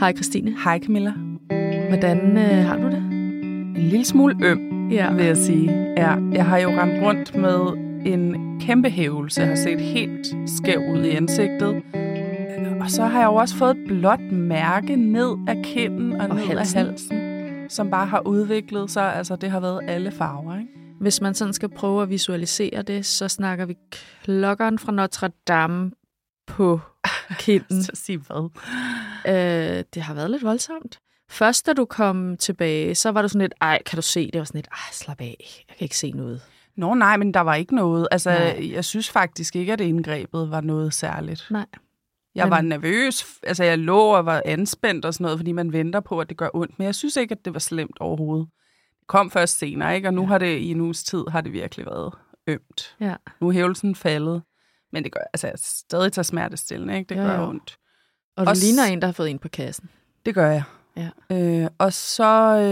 Hej Christine. Hej Camilla. Hvordan har du det? En lille smule vil jeg sige. Ja, jeg har jo rendt rundt med en kæmpe hævelse. Jeg har set helt skæv ud i ansigtet. Og så har jeg jo også fået et blåt mærke ned af kinden og ned af halsen, som bare har udviklet sig. Altså, det har været alle farver, ikke? Hvis man sådan skal prøve at visualisere det, så snakker vi klokkeren fra Notre Dame på kinden. Så sig hvad? Det har været lidt voldsomt. Først, da du kom tilbage, så var du sådan lidt, kan du se? Det var sådan lidt, slap af, jeg kan ikke se noget. Nå nej, men der var ikke noget. Altså, jeg synes faktisk ikke, at indgrebet var noget særligt. Nej. Jeg var nervøs, altså jeg lå og var anspændt og sådan noget, fordi man venter på, at det gør ondt. Men jeg synes ikke, at det var slemt overhovedet. Det kom først senere, ikke? Og nu har det i en uges tid har det virkelig været ømt. Ja. Nu er hævelsen faldet, men det gør, altså jeg stadig tager smertestillende, ikke? Det gør ondt. Og du ligner en, der har fået en på kassen. Det gør jeg. Ja. Og så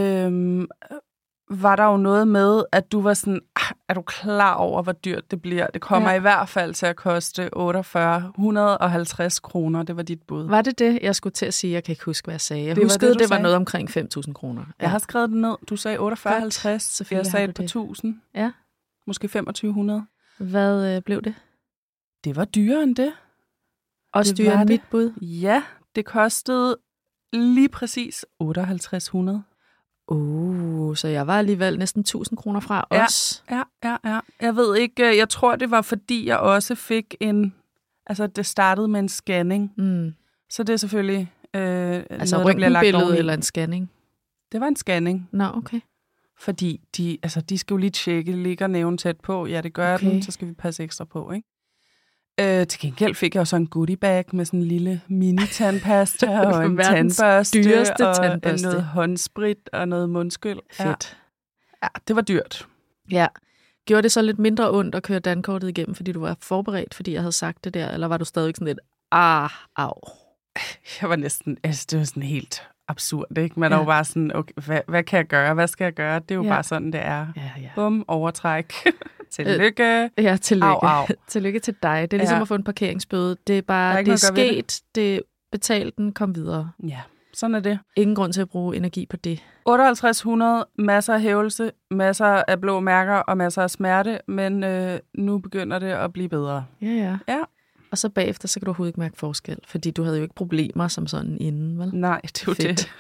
var der jo noget med, at du var sådan, er du klar over, hvor dyrt det bliver? Det kommer i hvert fald til at koste 150 kroner. Det var dit bud. Var det det, jeg skulle til at sige? Jeg kan ikke huske, hvad jeg sagde. Jeg huskede, det var noget omkring 5.000 kroner. Ja. Jeg har skrevet det ned. Du sagde 48,50. Jeg sagde det på 1.000. Ja. Måske 2.500. Hvad blev det? Det var dyrere end det. Også dyrere end mit bud? Ja, det kostede lige præcis 5.800. Så jeg var alligevel næsten 1.000 kroner fra os. Ja. Jeg ved ikke, jeg tror, det var fordi, jeg også fik det startede med en scanning. Så det er selvfølgelig altså røntgenbillede eller en scanning? Det var en scanning. Nå, okay. Fordi de skal jo lige tjekke, ligger næven tæt på. Ja, det gør den, så skal vi passe ekstra på, ikke? Til gengæld fik jeg også en goodiebag med sådan en lille mini-tandpasta og en tandbørste og noget håndsprit og noget mundskyld. Fedt. Ja, det var dyrt. Ja. Gjorde det så lidt mindre ondt at køre dankortet igennem, fordi du var forberedt, fordi jeg havde sagt det der? Eller var du stadig sådan lidt, au? Jeg var næsten, det var sådan helt absurd, ikke? Man er jo bare sådan, okay, hvad kan jeg gøre? Hvad skal jeg gøre? Det er jo bare sådan, det er. Ja. Bum, overtræk. Tillykke. Ja, tillykke. Au. Tillykke til dig. Det er ligesom at få en parkeringsbøde. Det er bare, det er sket, det betalt den, kom videre. Ja, sådan er det. Ingen grund til at bruge energi på det. 5800, masser af hævelse, masser af blå mærker og masser af smerte, men nu begynder det at blive bedre. Ja. Og så bagefter, så kan du overhovedet ikke mærke forskel, fordi du havde jo ikke problemer som sådan inden, vel? Nej, det er jo det.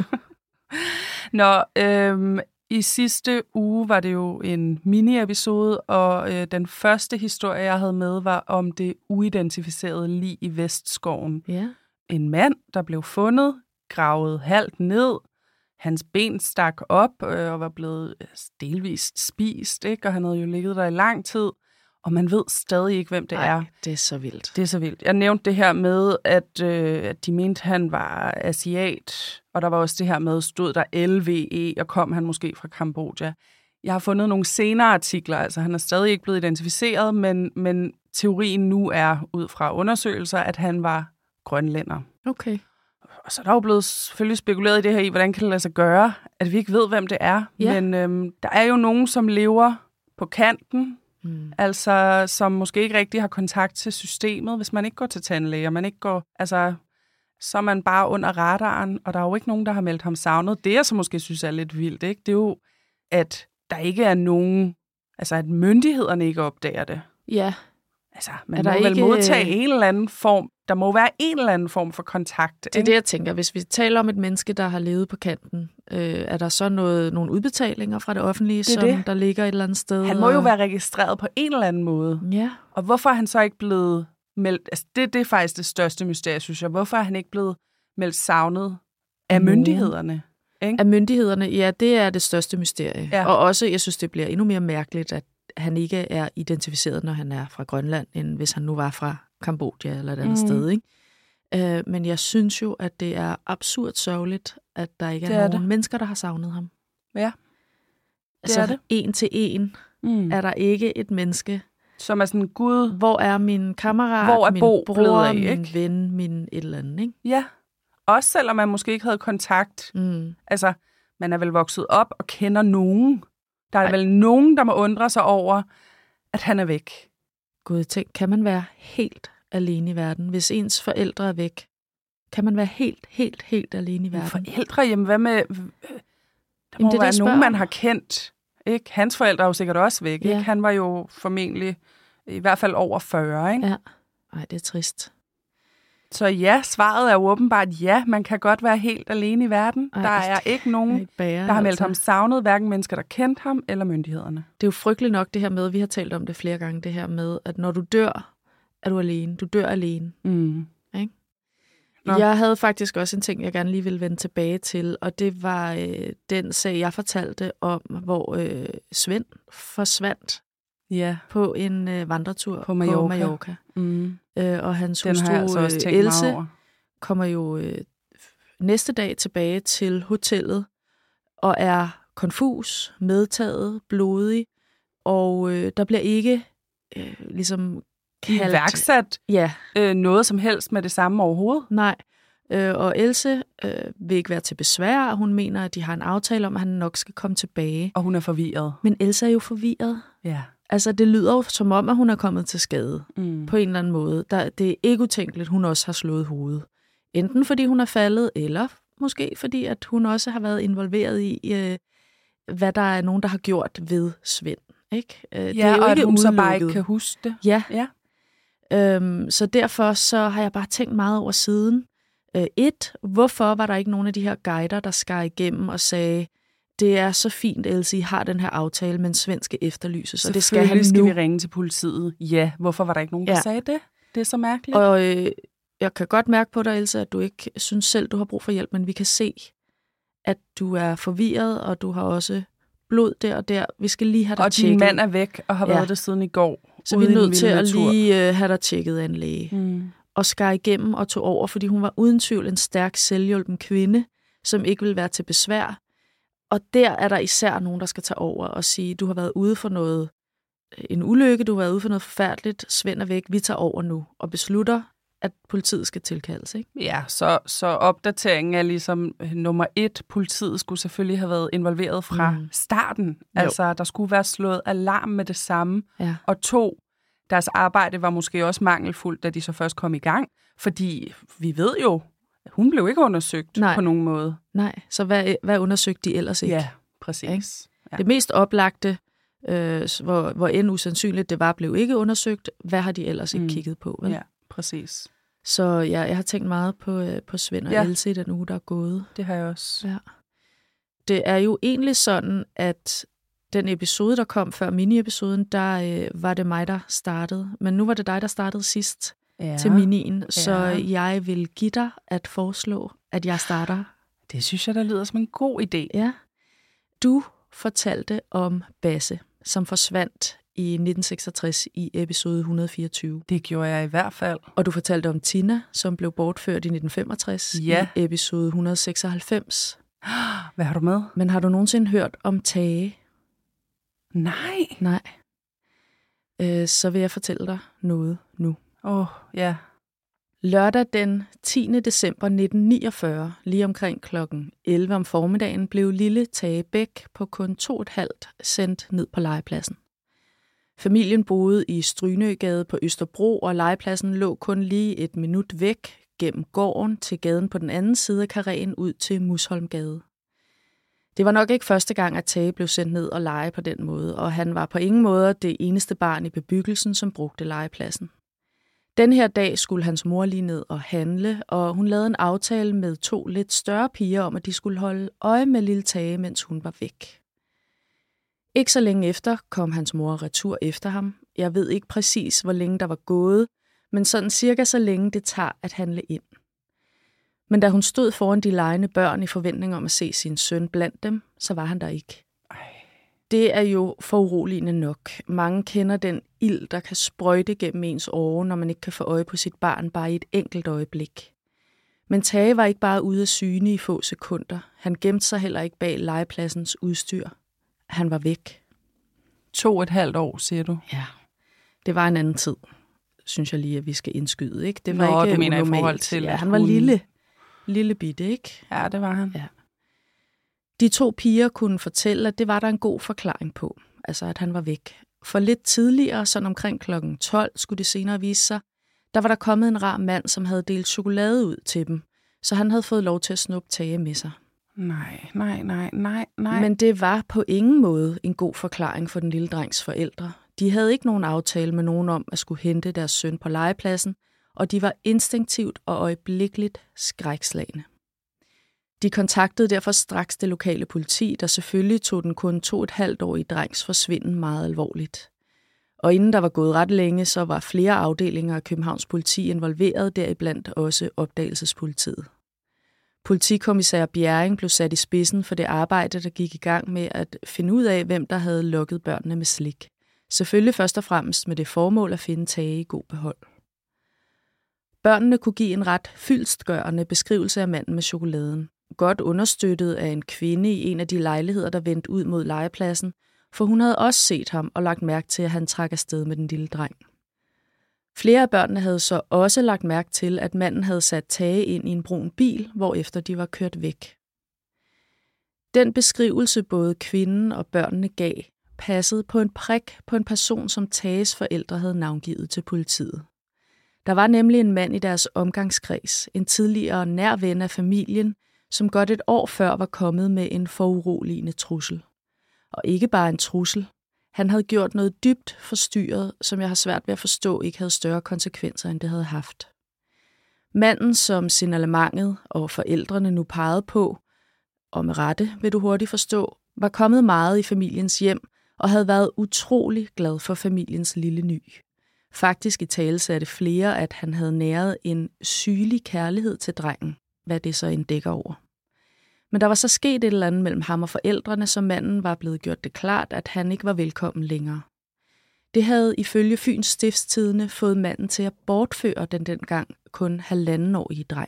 I sidste uge var det jo en mini-episode, og den første historie, jeg havde med, var om det uidentificerede lig i Vestskoven. Ja. En mand, der blev fundet, gravet halvt ned, hans ben stak op og var blevet delvist spist, ikke? Og han havde jo ligget der i lang tid, og man ved stadig ikke, hvem det er. Det er så vildt. Det er så vildt. Jeg nævnte det her med, at de mente, han var asiat, og der var også det her med, stod der LVE, og kom han måske fra Kambodja. Jeg har fundet nogle senere artikler, altså han er stadig ikke blevet identificeret, men teorien nu er, ud fra undersøgelser, at han var grønlænder. Okay. Og så er der jo blevet selvfølgelig spekuleret i det her i, hvordan kan det lade sig gøre, at vi ikke ved, hvem det er. Ja. Men der er jo nogen, som lever på kanten, altså som måske ikke rigtig har kontakt til systemet, hvis man ikke går til tandlæge, man ikke går, så er man bare under radaren, og der er jo ikke nogen, der har meldt ham savnet. Det, jeg så måske synes er lidt vildt, ikke? Det er jo, at der ikke er nogen, at myndighederne ikke opdager det. Ja. Man må vel modtage en eller anden form, der må være en eller anden form for kontakt. Det er det, jeg tænker. Hvis vi taler om et menneske, der har levet på kanten, er der så nogle udbetalinger fra det offentlige, der ligger et eller andet sted? Han må jo være registreret på en eller anden måde. Ja. Og hvorfor er han så ikke blevet meldt? Det er faktisk det største mysterie, synes jeg. Hvorfor er han ikke blevet meldt savnet af myndighederne? Ikke? Af myndighederne, ja, det er det største mysterie. Ja. Og også, jeg synes, det bliver endnu mere mærkeligt, at han ikke er identificeret, når han er fra Grønland, end hvis han nu var fra Kambodja eller et andet sted, ikke? Men jeg synes jo, at det er absurd sørgeligt, at der ikke er nogen mennesker, der har savnet ham. Ja, det er det. En til en er der ikke et menneske, som er sådan, Gud, hvor er min kammerat, hvor er min bror, af, min ven, min et eller andet, ikke? Ja, også selvom man måske ikke havde kontakt. Man er vel vokset op og kender nogen. Der er vel nogen, der må undre sig over, at han er væk. Gud, tænk, kan man være helt alene i verden, hvis ens forældre er væk? Kan man være helt alene i verden? Forældre, jamen hvad med... Der må være nogen, man har kendt. Ikke? Hans forældre er jo sikkert også væk. Ja. Ikke? Han var jo formentlig i hvert fald over 40. Ikke? Ja. Ej, det er trist. Så ja, svaret er jo åbenbart ja. Man kan godt være helt alene i verden. Der er ikke nogen, der har meldt ham savnet, hverken mennesker, der kendte ham, eller myndighederne. Det er jo frygteligt nok det her med, vi har talt om det flere gange, det her med, at når du dør, er du alene. Du dør alene. Mm. Ikke? Jeg havde faktisk også en ting, jeg gerne lige ville vende tilbage til, og det var den sag, jeg fortalte om, hvor Svend forsvandt på en vandretur på Mallorca. Mm. Og hans hustru Else kommer jo næste dag tilbage til hotellet og er konfus, medtaget, blodig, og der bliver ikke ligesom iværksat noget som helst med det samme overhovedet. Nej, og Else vil ikke være til besvær. Hun mener, at de har en aftale om, at han nok skal komme tilbage. Og hun er forvirret. Men Else er jo forvirret. Ja. Altså, det lyder jo som om, at hun er kommet til skade på en eller anden måde. Det er ikke utænkeligt, hun også har slået hovedet. Enten fordi hun er faldet, eller måske fordi, at hun også har været involveret i, hvad der er nogen, der har gjort ved Svend. Ikke? Det er jo og ikke at hun udelukket. Så bare ikke kan huske det. Ja. Så derfor så har jeg bare tænkt meget over siden. Hvorfor var der ikke nogen af de her guider, der skar igennem og sagde, det er så fint, Else, I har den her aftale, men Svend skal efterlyses, og det skal han nu. Skal vi ringe til politiet. Ja, hvorfor var der ikke nogen, der sagde det? Det er så mærkeligt. Og jeg kan godt mærke på dig, Else, at du ikke synes selv, du har brug for hjælp, men vi kan se, at du er forvirret, og du har også blod der og der. Vi skal lige have dig tjekket. Og din mand er væk og har været det siden i går. Så vi er nødt til at lige have dig tjekket af en læge. Og skar igennem og tog over, fordi hun var uden tvivl en stærk, selvhjulpen kvinde, som ikke ville være til besvær. Og der er der især nogen, der skal tage over og sige, du har været ude for noget, en ulykke, du har været ude for noget forfærdeligt, Svend er væk, vi tager over nu, og beslutter, at politiet skal tilkaldes, ikke? Ja, så opdateringen er ligesom nummer 1. Politiet skulle selvfølgelig have været involveret fra starten. Altså, der skulle være slået alarm med det samme. Ja. Og 2, deres arbejde var måske også mangelfuldt, da de så først kom i gang. Fordi vi ved jo, hun blev ikke undersøgt på nogen måde. Nej, så hvad undersøgte de ellers ikke? Ja, præcis. Ja. Det mest oplagte, hvor end usandsynligt det var, blev ikke undersøgt. Hvad har de ellers ikke kigget på? Vel? Ja, præcis. Så jeg har tænkt meget på Svend og Else i den uge, der er gået. Det har jeg også. Ja. Det er jo egentlig sådan, at den episode, der kom før mini-episoden, der var det mig, der startede. Men nu var det dig, der startede sidst til minien. Så jeg vil give dig at foreslå, at jeg starter. Det synes jeg, der lyder som en god idé. Ja. Du fortalte om Basse, som forsvandt i 1966 i episode 124. Det gjorde jeg i hvert fald. Og du fortalte om Tina, som blev bortført i 1965 i episode 196. Hvad har du med? Men har du nogensinde hørt om Tage? Nej. Så vil jeg fortælle dig noget nu. Ja. Lørdag den 10. december 1949, lige omkring klokken 11 om formiddagen, blev lille Tage Bæk på kun 2,5 sendt ned på legepladsen. Familien boede i Strynøgade på Østerbro, og legepladsen lå kun lige 1 minut væk gennem gården til gaden på den anden side af karréen ud til Musholmgade. Det var nok ikke første gang, at Tage blev sendt ned og lege på den måde, og han var på ingen måde det eneste barn i bebyggelsen, som brugte legepladsen. Den her dag skulle hans mor lige ned og handle, og hun lavede en aftale med 2 lidt større piger om, at de skulle holde øje med lille Tage, mens hun var væk. Ikke så længe efter kom hans mor retur efter ham. Jeg ved ikke præcis, hvor længe der var gået, men sådan cirka så længe det tager at handle ind. Men da hun stod foran de legende børn i forventning om at se sin søn blandt dem, så var han der ikke. Det er jo foruroligende nok. Mange kender den ild, der kan sprøjte gennem ens åre, når man ikke kan få øje på sit barn bare i et enkelt øjeblik. Men Tage var ikke bare ude af syne i få sekunder. Han gemte sig heller ikke bag legepladsens udstyr. Han var væk. 2,5 år, siger du? Ja, det var en anden tid, synes jeg lige, at vi skal indskyde. Ikke? Det var ikke du mener unormalt. I forhold til... Ja, han var lille bitte, ikke? Ja, det var han. Ja. De 2 piger kunne fortælle, at det var der en god forklaring på, altså at han var væk. For lidt tidligere, sådan omkring klokken 12, skulle det senere vise sig, der var der kommet en rar mand, som havde delt chokolade ud til dem, så han havde fået lov til at snuppe Tage med sig. Nej. Men det var på ingen måde en god forklaring for den lille drengs forældre. De havde ikke nogen aftale med nogen om at skulle hente deres søn på legepladsen, og de var instinktivt og øjeblikkeligt skrækslagne. De kontaktede derfor straks det lokale politi, der selvfølgelig tog den kun 2,5-årige drengs forsvinden meget alvorligt. Og inden der var gået ret længe, så var flere afdelinger af Københavns politi involveret, deriblandt også opdagelsespolitiet. Politikommissær Bjerring blev sat i spidsen for det arbejde, der gik i gang med at finde ud af, hvem der havde lokket børnene med slik. Selvfølgelig først og fremmest med det formål at finde Tage i god behold. Børnene kunne give en ret fyldestgørende beskrivelse af manden med chokoladen, godt understøttet af en kvinde i en af de lejligheder, der vendte ud mod legepladsen, for hun havde også set ham og lagt mærke til, at han trak afsted med den lille dreng. Flere af børnene havde så også lagt mærke til, at manden havde sat Tage ind i en brun bil, hvorefter de var kørt væk. Den beskrivelse både kvinden og børnene gav, passede på en prik på en person, som Tages forældre havde navngivet til politiet. Der var nemlig en mand i deres omgangskreds, en tidligere nær ven af familien, som godt et år før var kommet med en foruroligende trussel. Og ikke bare en trussel. Han havde gjort noget dybt forstyrret, som jeg har svært ved at forstå, ikke havde større konsekvenser, end det havde haft. Manden, som signalementet og forældrene nu pegede på, og med rette vil du hurtigt forstå, var kommet meget i familiens hjem og havde været utrolig glad for familiens lille ny. Faktisk italesatte flere, at han havde næret en sygelig kærlighed til drengen, hvad det så end dækker over. Men der var så sket et eller andet mellem ham og forældrene, så manden var blevet gjort det klart, at han ikke var velkommen længere. Det havde ifølge Fyns Stiftstidende fået manden til at bortføre den dengang kun 1,5-årige dreng.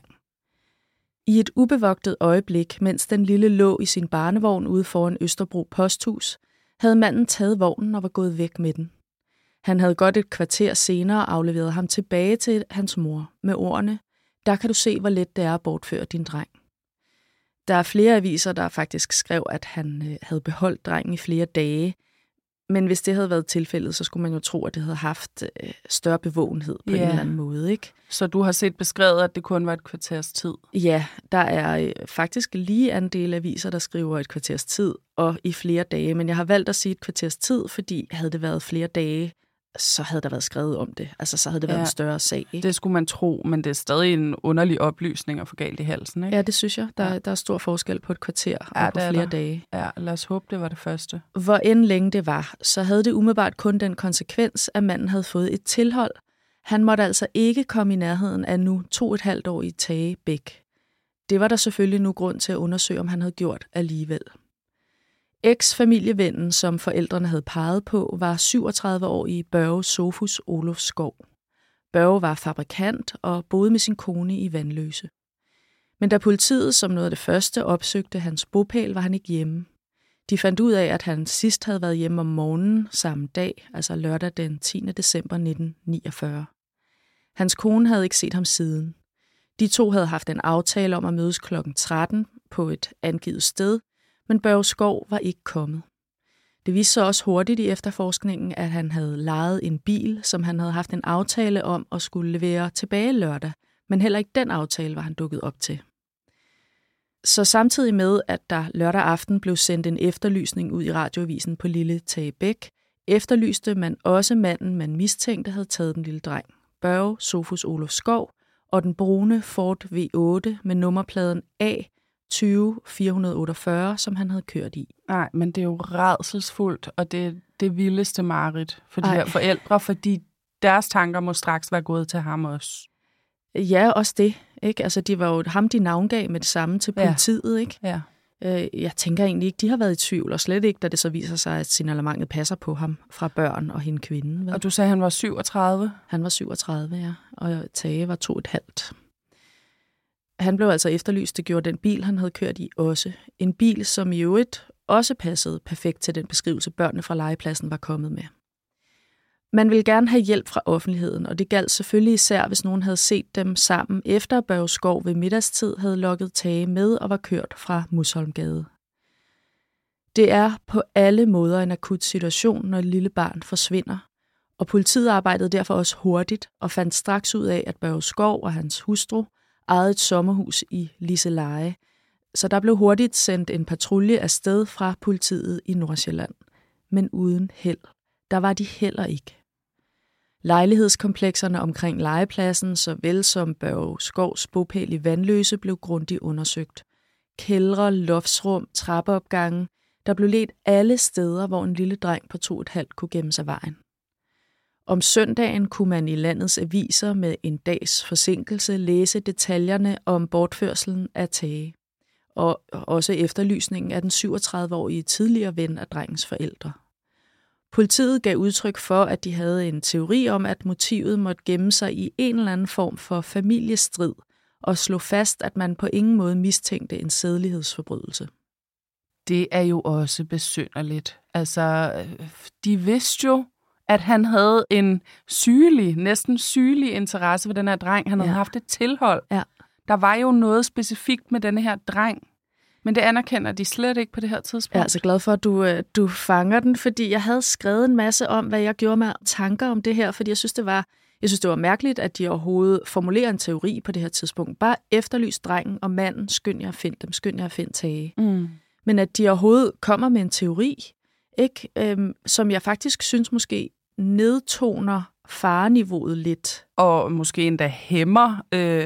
I et ubevogtet øjeblik, mens den lille lå i sin barnevogn ude foran Østerbro Posthus, havde manden taget vognen og var gået væk med den. Han havde godt et kvarter senere afleveret ham tilbage til hans mor med ordene: "Der kan du se, hvor let det er at bortføre din dreng." Der er flere aviser, der faktisk skrev, at han havde beholdt drengen i flere dage. Men hvis det havde været tilfældet, så skulle man jo tro, at det havde haft større bevågenhed på en eller anden måde, ikke? Så du har set beskrevet, at det kun var et kvarters tid? Ja, der er faktisk lige en del aviser, der skriver et kvarters tid og i flere dage. Men jeg har valgt at sige et kvarters tid, fordi havde det været flere dage, så havde der været skrevet om det. Altså, så havde det været en større sag, ikke? Det skulle man tro, men det er stadig en underlig oplysning at få galt i halsen, ikke? Ja, det synes jeg. Der er stor forskel på et kvarter og på flere dage. Ja, lad os håbe, det var det første. Hvor end længe det var, så havde det umiddelbart kun den konsekvens, at manden havde fået et tilhold. Han måtte altså ikke komme i nærheden af nu 2,5-årige Tage Bæk. Det var der selvfølgelig nu grund til at undersøge, om han havde gjort alligevel. Eks-familievennen, som forældrene havde peget på, var 37-årige Børge Sofus Olof Skov. Børge var fabrikant og boede med sin kone i Vanløse. Men da politiet som noget af det første opsøgte hans bopæl, var han ikke hjemme. De fandt ud af, at han sidst havde været hjemme om morgenen samme dag, altså lørdag den 10. december 1949. Hans kone havde ikke set ham siden. De to havde haft en aftale om at mødes kl. 13 på et angivet sted, men Børge Skov var ikke kommet. Det viste sig også hurtigt i efterforskningen, at han havde lejet en bil, som han havde haft en aftale om at skulle levere tilbage lørdag, men heller ikke den aftale var han dukket op til. Så samtidig med, at der lørdag aften blev sendt en efterlysning ud i radioavisen på lille Tage Bæk, efterlyste man også manden, man mistænkte havde taget den lille dreng, Børge Sofus Olof Skov, og den brune Ford V8 med nummerpladen A20448, som han havde kørt i. Nej, men det er jo rædselsfuldt, og det er det vildeste mareridt for de her forældre, fordi deres tanker må straks være gået til ham også. Ja, også det. Ikke? Altså, de var jo ham, de navngav med det samme til politiet. Ikke? Ja. Jeg tænker egentlig ikke, de har været i tvivl, og slet ikke, da det så viser sig, at signalementet passer på ham fra børn og hende kvinde. Vel? Og du sagde, han var 37? Han var 37, ja. Og Tage var 2,5. Han blev altså efterlyst, det gjorde den bil, han havde kørt i også. En bil, som i øvrigt også passede perfekt til den beskrivelse, børnene fra legepladsen var kommet med. Man ville gerne have hjælp fra offentligheden, og det galt selvfølgelig især, hvis nogen havde set dem sammen, efter Børge Skov ved middagstid havde lokket Tage med og var kørt fra Musholmgade. Det er på alle måder en akut situation, når et lille barn forsvinder, og politiet arbejdede derfor også hurtigt og fandt straks ud af, at Børge Skov og hans hustru ejede et sommerhus i Liseleje, så der blev hurtigt sendt en patrulje afsted fra politiet i Nordsjælland. Men uden held. Der var de heller ikke. Lejlighedskomplekserne omkring legepladsen, såvel som Børge Skovs bopæl i Vandløse, blev grundigt undersøgt. Kældre, loftsrum, trappeopgange. Der blev ledt alle steder, hvor en lille dreng på 2,5 kunne gemme sig vejen. Om søndagen kunne man i landets aviser med en dags forsinkelse læse detaljerne om bortførslen af Tage, og også efterlysningen af den 37-årige tidligere ven af drengens forældre. Politiet gav udtryk for, at de havde en teori om, at motivet måtte gemme sig i en eller anden form for familiestrid, og slog fast, at man på ingen måde mistænkte en sædelighedsforbrydelse. Det er jo også besynderligt. Altså, de vidste jo, at han havde en næsten sygelig interesse for den her dreng. Han havde haft et tilhold. Ja. Der var jo noget specifikt med denne her dreng. Men det anerkender de slet ikke på det her tidspunkt. Jeg er altså glad for, at du fanger den, fordi jeg havde skrevet en masse om, hvad jeg gjorde med tanker om det her, fordi jeg synes, det var mærkeligt, at de overhovedet formulerer en teori på det her tidspunkt. Bare efterlys drengen og manden, skynd jer at finde Tage. Mm. Men at de overhovedet kommer med en teori, ikke, som jeg faktisk synes måske nedtoner fareniveauet lidt. Og måske endda hæmmer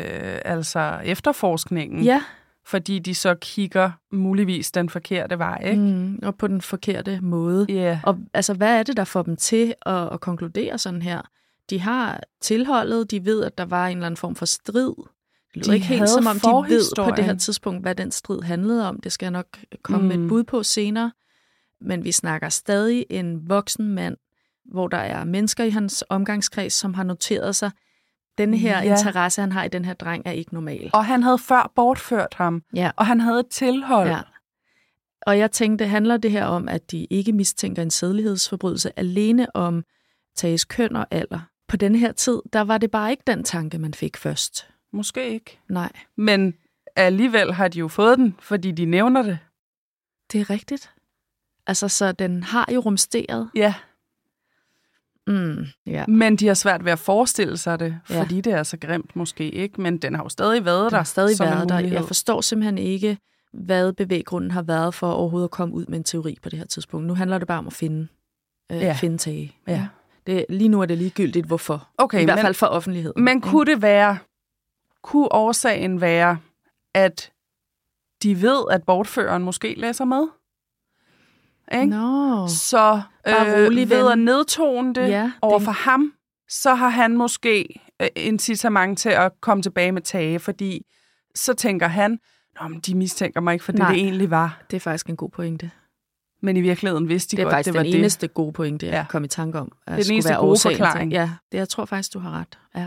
altså efterforskningen. Ja. Fordi de så kigger muligvis den forkerte vej, ikke? Og på den forkerte måde. Yeah. Og altså, hvad er det, der får dem til at konkludere sådan her? De har tilholdet, de ved, at der var en eller anden form for strid. Det lyder ikke helt som om, de ved på det her tidspunkt, hvad den strid handlede om. Det skal jeg nok komme med et bud på senere. Men vi snakker stadig en voksen mand, hvor der er mennesker i hans omgangskreds, som har noteret sig, denne her interesse, han har i den her dreng, er ikke normal. Og han havde før bortført ham, og han havde et tilhold. Ja. Og jeg tænkte, handler det her om, at de ikke mistænker en sædelighedsforbrydelse alene om Tages køn og alder? På denne her tid, der var det bare ikke den tanke, man fik først. Måske ikke. Nej. Men alligevel har de jo fået den, fordi de nævner det. Det er rigtigt. Altså, så den har jo rumsteret. Ja. Ja. Men de har svært ved at forestille sig det, fordi det er så grimt måske ikke, men den har jo stadig været der. Jeg forstår simpelthen ikke, hvad bevæggrunden har været for overhovedet at komme ud med en teori på det her tidspunkt. Nu handler det bare om at finde Tage. Ja. Lige nu er det ligegyldigt, hvorfor. Okay, i hvert fald for offentligheden. Men kunne årsagen være, at de ved, at bortføreren måske læser med? Nå. Så ved at nedtone det over for ham, så har han måske incitament til at komme tilbage med Tage, fordi så tænker han, men de mistænker mig ikke for det egentlig var. Det er faktisk en god pointe. Men i virkeligheden vidste de godt, det var det. Det er faktisk den eneste gode pointe, jeg kom i tanke om. Det er den eneste gode forklaring. Ja, jeg tror faktisk, du har ret. Ja.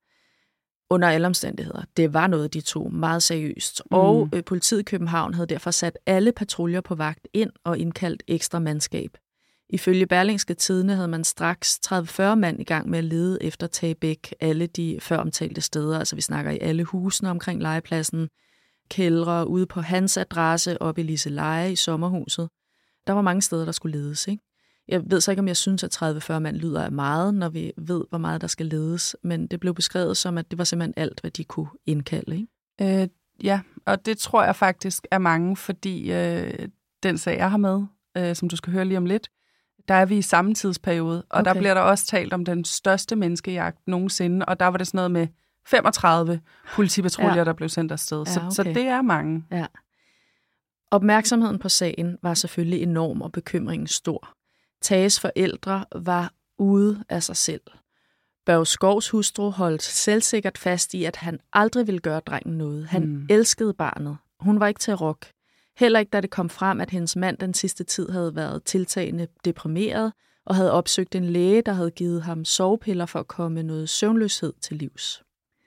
Under alle omstændigheder. Det var noget, de tog meget seriøst. Og politiet i København havde derfor sat alle patruljer på vagt ind og indkaldt ekstra mandskab. Ifølge Berlingske Tidende havde man straks 30-40 mand i gang med at lede efter Tage Bæk alle de før omtalte steder. Altså vi snakker i alle husene omkring legepladsen, kældre ude på hans adresse oppe i Liseleje i sommerhuset. Der var mange steder, der skulle ledes, ikke? Jeg ved så ikke, om jeg synes, at 30-40 mand lyder af meget, når vi ved, hvor meget der skal ledes. Men det blev beskrevet som, at det var simpelthen alt, hvad de kunne indkalde, ikke? Ja, og det tror jeg faktisk er mange, fordi den sag, jeg har med, som du skal høre lige om lidt, der er vi i samme tidsperiode, og der bliver der også talt om den største menneskejagt nogensinde, og der var det sådan noget med 35 politipatruljer, der blev sendt afsted. Så det er mange. Ja. Opmærksomheden på sagen var selvfølgelig enorm, og bekymringen stor. Tages forældre var ude af sig selv. Børge Skovs hustru holdt selvsikkert fast i, at han aldrig ville gøre drengen noget. Han elskede barnet. Hun var ikke til at rokke. Heller ikke, da det kom frem, at hendes mand den sidste tid havde været tiltagende deprimeret og havde opsøgt en læge, der havde givet ham sovepiller for at komme noget søvnløshed til livs.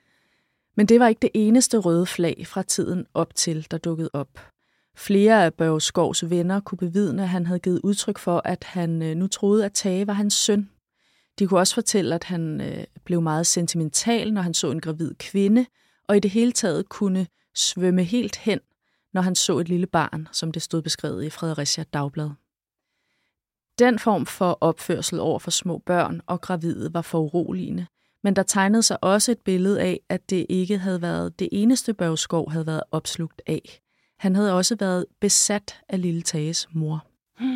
Men det var ikke det eneste røde flag fra tiden op til, der dukkede op. Flere af Børge Skovs venner kunne bevidne, at han havde givet udtryk for, at han nu troede, at Tage var hans søn. De kunne også fortælle, at han blev meget sentimental, når han så en gravid kvinde, og i det hele taget kunne svømme helt hen, når han så et lille barn, som det stod beskrevet i Fredericia Dagblad. Den form for opførsel over for små børn og gravide var foruroligende, Men der tegnede sig også et billede af, at det ikke havde været det eneste Børge Skov havde været opslugt af. Han havde også været besat af lille Tages mor.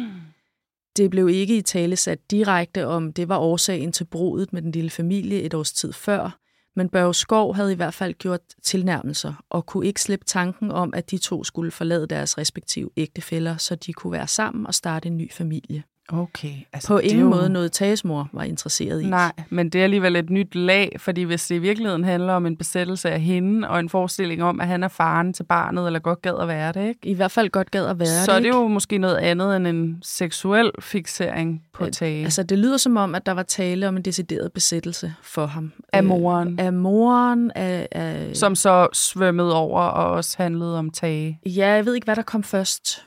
Det blev ikke i tale sat direkte om, det var årsagen til brudet med den lille familie et års tid før, men Børge Skov havde i hvert fald gjort tilnærmelser og kunne ikke slippe tanken om, at de to skulle forlade deres respektive ægtefæller, så de kunne være sammen og starte en ny familie. Okay. Altså, på ingen måde noget Tages mor var interesseret i. Nej, men det er alligevel et nyt lag, fordi hvis det i virkeligheden handler om en besættelse af hende, og en forestilling om, at han er faren til barnet, eller godt gad at være det, ikke? I hvert fald godt gad at være det, så er det jo måske noget andet end en seksuel fiksering på Tage. Altså, det lyder som om, at der var tale om en decideret besættelse for ham. Af moren. Af moren. Som så svømmede over og også handlede om Tage. Ja, jeg ved ikke, hvad der kom først.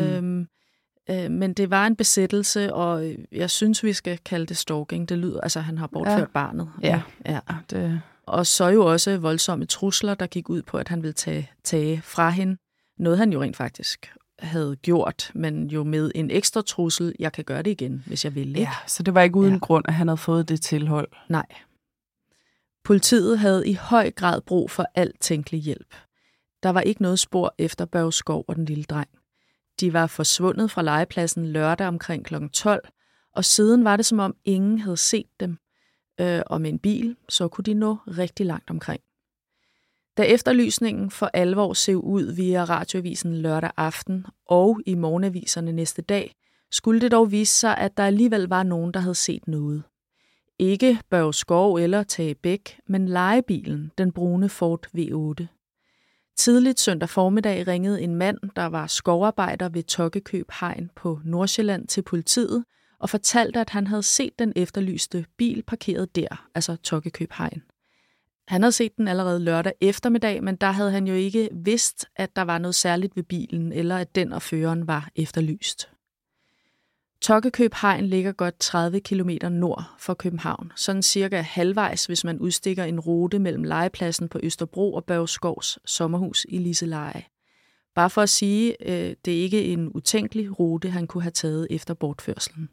Men det var en besættelse, og jeg synes, vi skal kalde det stalking. Det lyder, altså han har bortført barnet. Ja. Det. Og så jo også voldsomme trusler, der gik ud på, at han ville tage fra hende. Noget han jo rent faktisk havde gjort, men jo med en ekstra trussel, jeg kan gøre det igen, hvis jeg vil. Ikke? Ja, så det var ikke uden grund, at han havde fået det tilhold. Nej. Politiet havde i høj grad brug for alt tænkelig hjælp. Der var ikke noget spor efter Børge Skov og den lille dreng. De var forsvundet fra legepladsen lørdag omkring kl. 12, og siden var det som om ingen havde set dem. Og med en bil, så kunne de nå rigtig langt omkring. Da efterlysningen for alvor sev ud via radioavisen lørdag aften og i morgenaviserne næste dag, skulle det dog vise sig, at der alligevel var nogen, der havde set noget. Ikke Børge Skov eller Tage Bæk, men lejebilen, den brune Ford V8. Tidligt søndag formiddag ringede en mand, der var skovarbejder ved Tokkekøb Hegn på Nordsjælland, til politiet og fortalte, at han havde set den efterlyste bil parkeret der, altså Tokkekøb Hegn. Han havde set den allerede lørdag eftermiddag, men der havde han jo ikke vidst, at der var noget særligt ved bilen, eller at den og føreren var efterlyst. Tokkekøb Hegn ligger godt 30 km nord for København, sådan cirka halvvejs, hvis man udstikker en rute mellem legepladsen på Østerbro og Børge Skovs sommerhus i Liseleje. Bare for at sige, det er ikke en utænkelig rute, han kunne have taget efter bortførslen.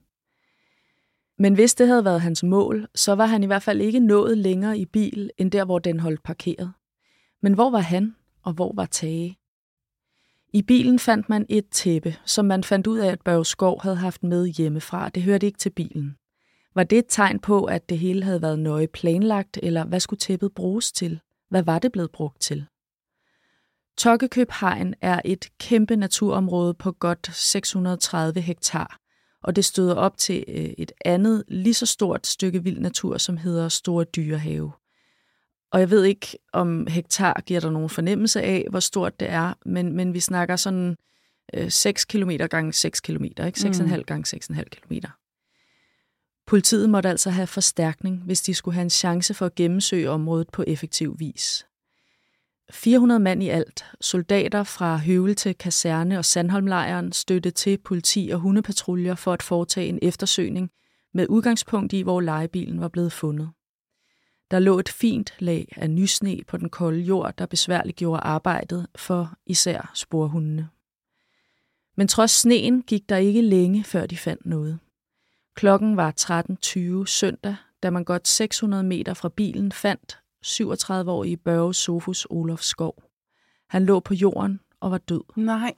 Men hvis det havde været hans mål, så var han i hvert fald ikke nået længere i bil, end der, hvor den holdt parkeret. Men hvor var han, og hvor var Tage? I bilen fandt man et tæppe, som man fandt ud af, at Børge Skov havde haft med hjemmefra. Det hørte ikke til bilen. Var det et tegn på, at det hele havde været nøje planlagt, eller hvad skulle tæppet bruges til? Hvad var det blevet brugt til? Tokkekøb Hegn er et kæmpe naturområde på godt 630 hektar, og det støder op til et andet lige så stort stykke vild natur, som hedder Store Dyrehave. Og jeg ved ikke, om hektar giver der nogen fornemmelse af, hvor stort det er, men vi snakker sådan 6 km gange 6 km, ikke? 6,5 gange 6,5 km. Politiet måtte altså have forstærkning, hvis de skulle have en chance for at gennemsøge området på effektiv vis. 400 mand i alt, soldater fra Høvel til Kaserne og Sandholmlejren, støtte til politi og hundepatruljer for at foretage en eftersøgning med udgangspunkt i, hvor lejebilen var blevet fundet. Der lå et fint lag af nysne på den kolde jord, der besværliggjorde arbejdet for især sporhundene. Men trods sneen gik der ikke længe, før de fandt noget. Klokken var 13.20 søndag, da man godt 600 meter fra bilen fandt 37-årige Børge Sofus Olof Skov. Han lå på jorden og var død. Nej.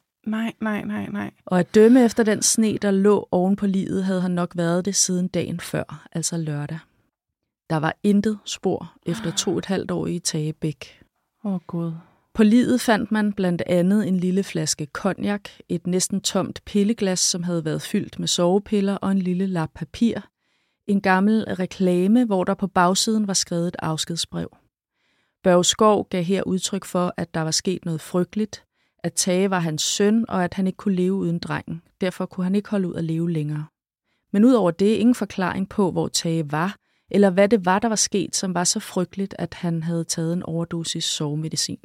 Og at dømme efter den sne, der lå oven på liget, havde han nok været det siden dagen før, altså lørdag. Der var intet spor efter 2,5-årige Tage Bæk. Gud. På liget fandt man blandt andet en lille flaske cognac, et næsten tomt pilleglas, som havde været fyldt med sovepiller og en lille lap papir. En gammel reklame, hvor der på bagsiden var skrevet et afskedsbrev. Børge Skov gav her udtryk for, at der var sket noget frygteligt, at Tage var hans søn, og at han ikke kunne leve uden drengen. Derfor kunne han ikke holde ud at leve længere. Men udover det ingen forklaring på, hvor Tage var, eller hvad det var, der var sket, som var så frygteligt, at han havde taget en overdosis sovemedicin.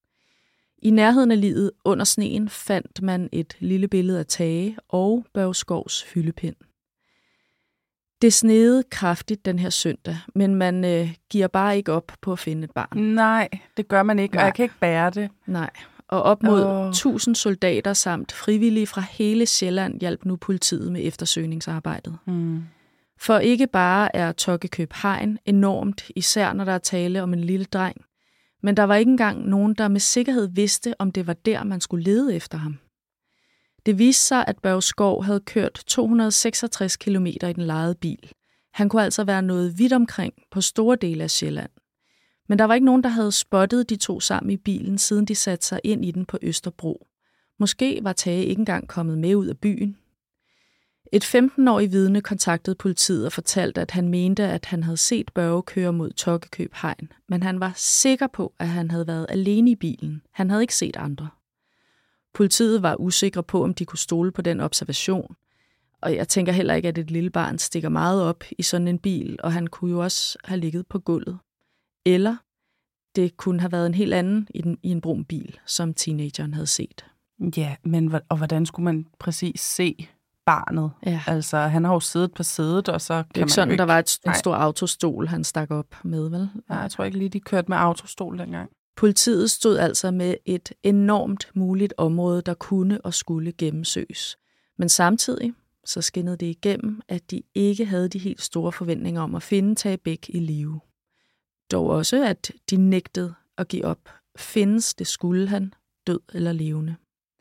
I nærheden af liget under sneen fandt man et lille billede af Tage og Børge Skovs hyldepind. Det sneede kraftigt den her søndag, men man giver bare ikke op på at finde et barn. Nej, det gør man ikke, og jeg kan ikke bære det. Nej, og op mod 1000 soldater samt frivillige fra hele Sjælland hjalp nu politiet med eftersøgningsarbejdet. For ikke bare er Tokkekøb Hegn enormt, især når der er tale om en lille dreng, men der var ikke engang nogen, der med sikkerhed vidste, om det var der, man skulle lede efter ham. Det viste sig, at Børge Schou havde kørt 266 km i den lejede bil. Han kunne altså være nået vidt omkring på store dele af Sjælland. Men der var ikke nogen, der havde spottet de to sammen i bilen, siden de satte sig ind i den på Østerbro. Måske var Tage ikke engang kommet med ud af byen. Et 15-årig vidne kontaktede politiet og fortalte, at han mente, at han havde set Børge køre mod Tokkekøb Hegn, men han var sikker på, at han havde været alene i bilen. Han havde ikke set andre. Politiet var usikre på, om de kunne stole på den observation, og jeg tænker heller ikke, at et lille barn stikker meget op i sådan en bil, og han kunne jo også have ligget på gulvet. Eller det kunne have været en helt anden i en brun bil, som teenageren havde set. Ja, men og hvordan skulle man præcis se barnet? Ja. Altså, han har jo siddet på sædet, og så kan det er ikke sådan, der var en stor autostol, han stak op med, vel? Ja, jeg tror ikke lige, de kørte med autostol dengang. Politiet stod altså med et enormt muligt område, der kunne og skulle gennemsøges. Men samtidig så skinnede det igennem, at de ikke havde de helt store forventninger om at finde Tage Bæk i live. Dog også, at de nægtede at give op. Findes, det skulle han, død eller levende.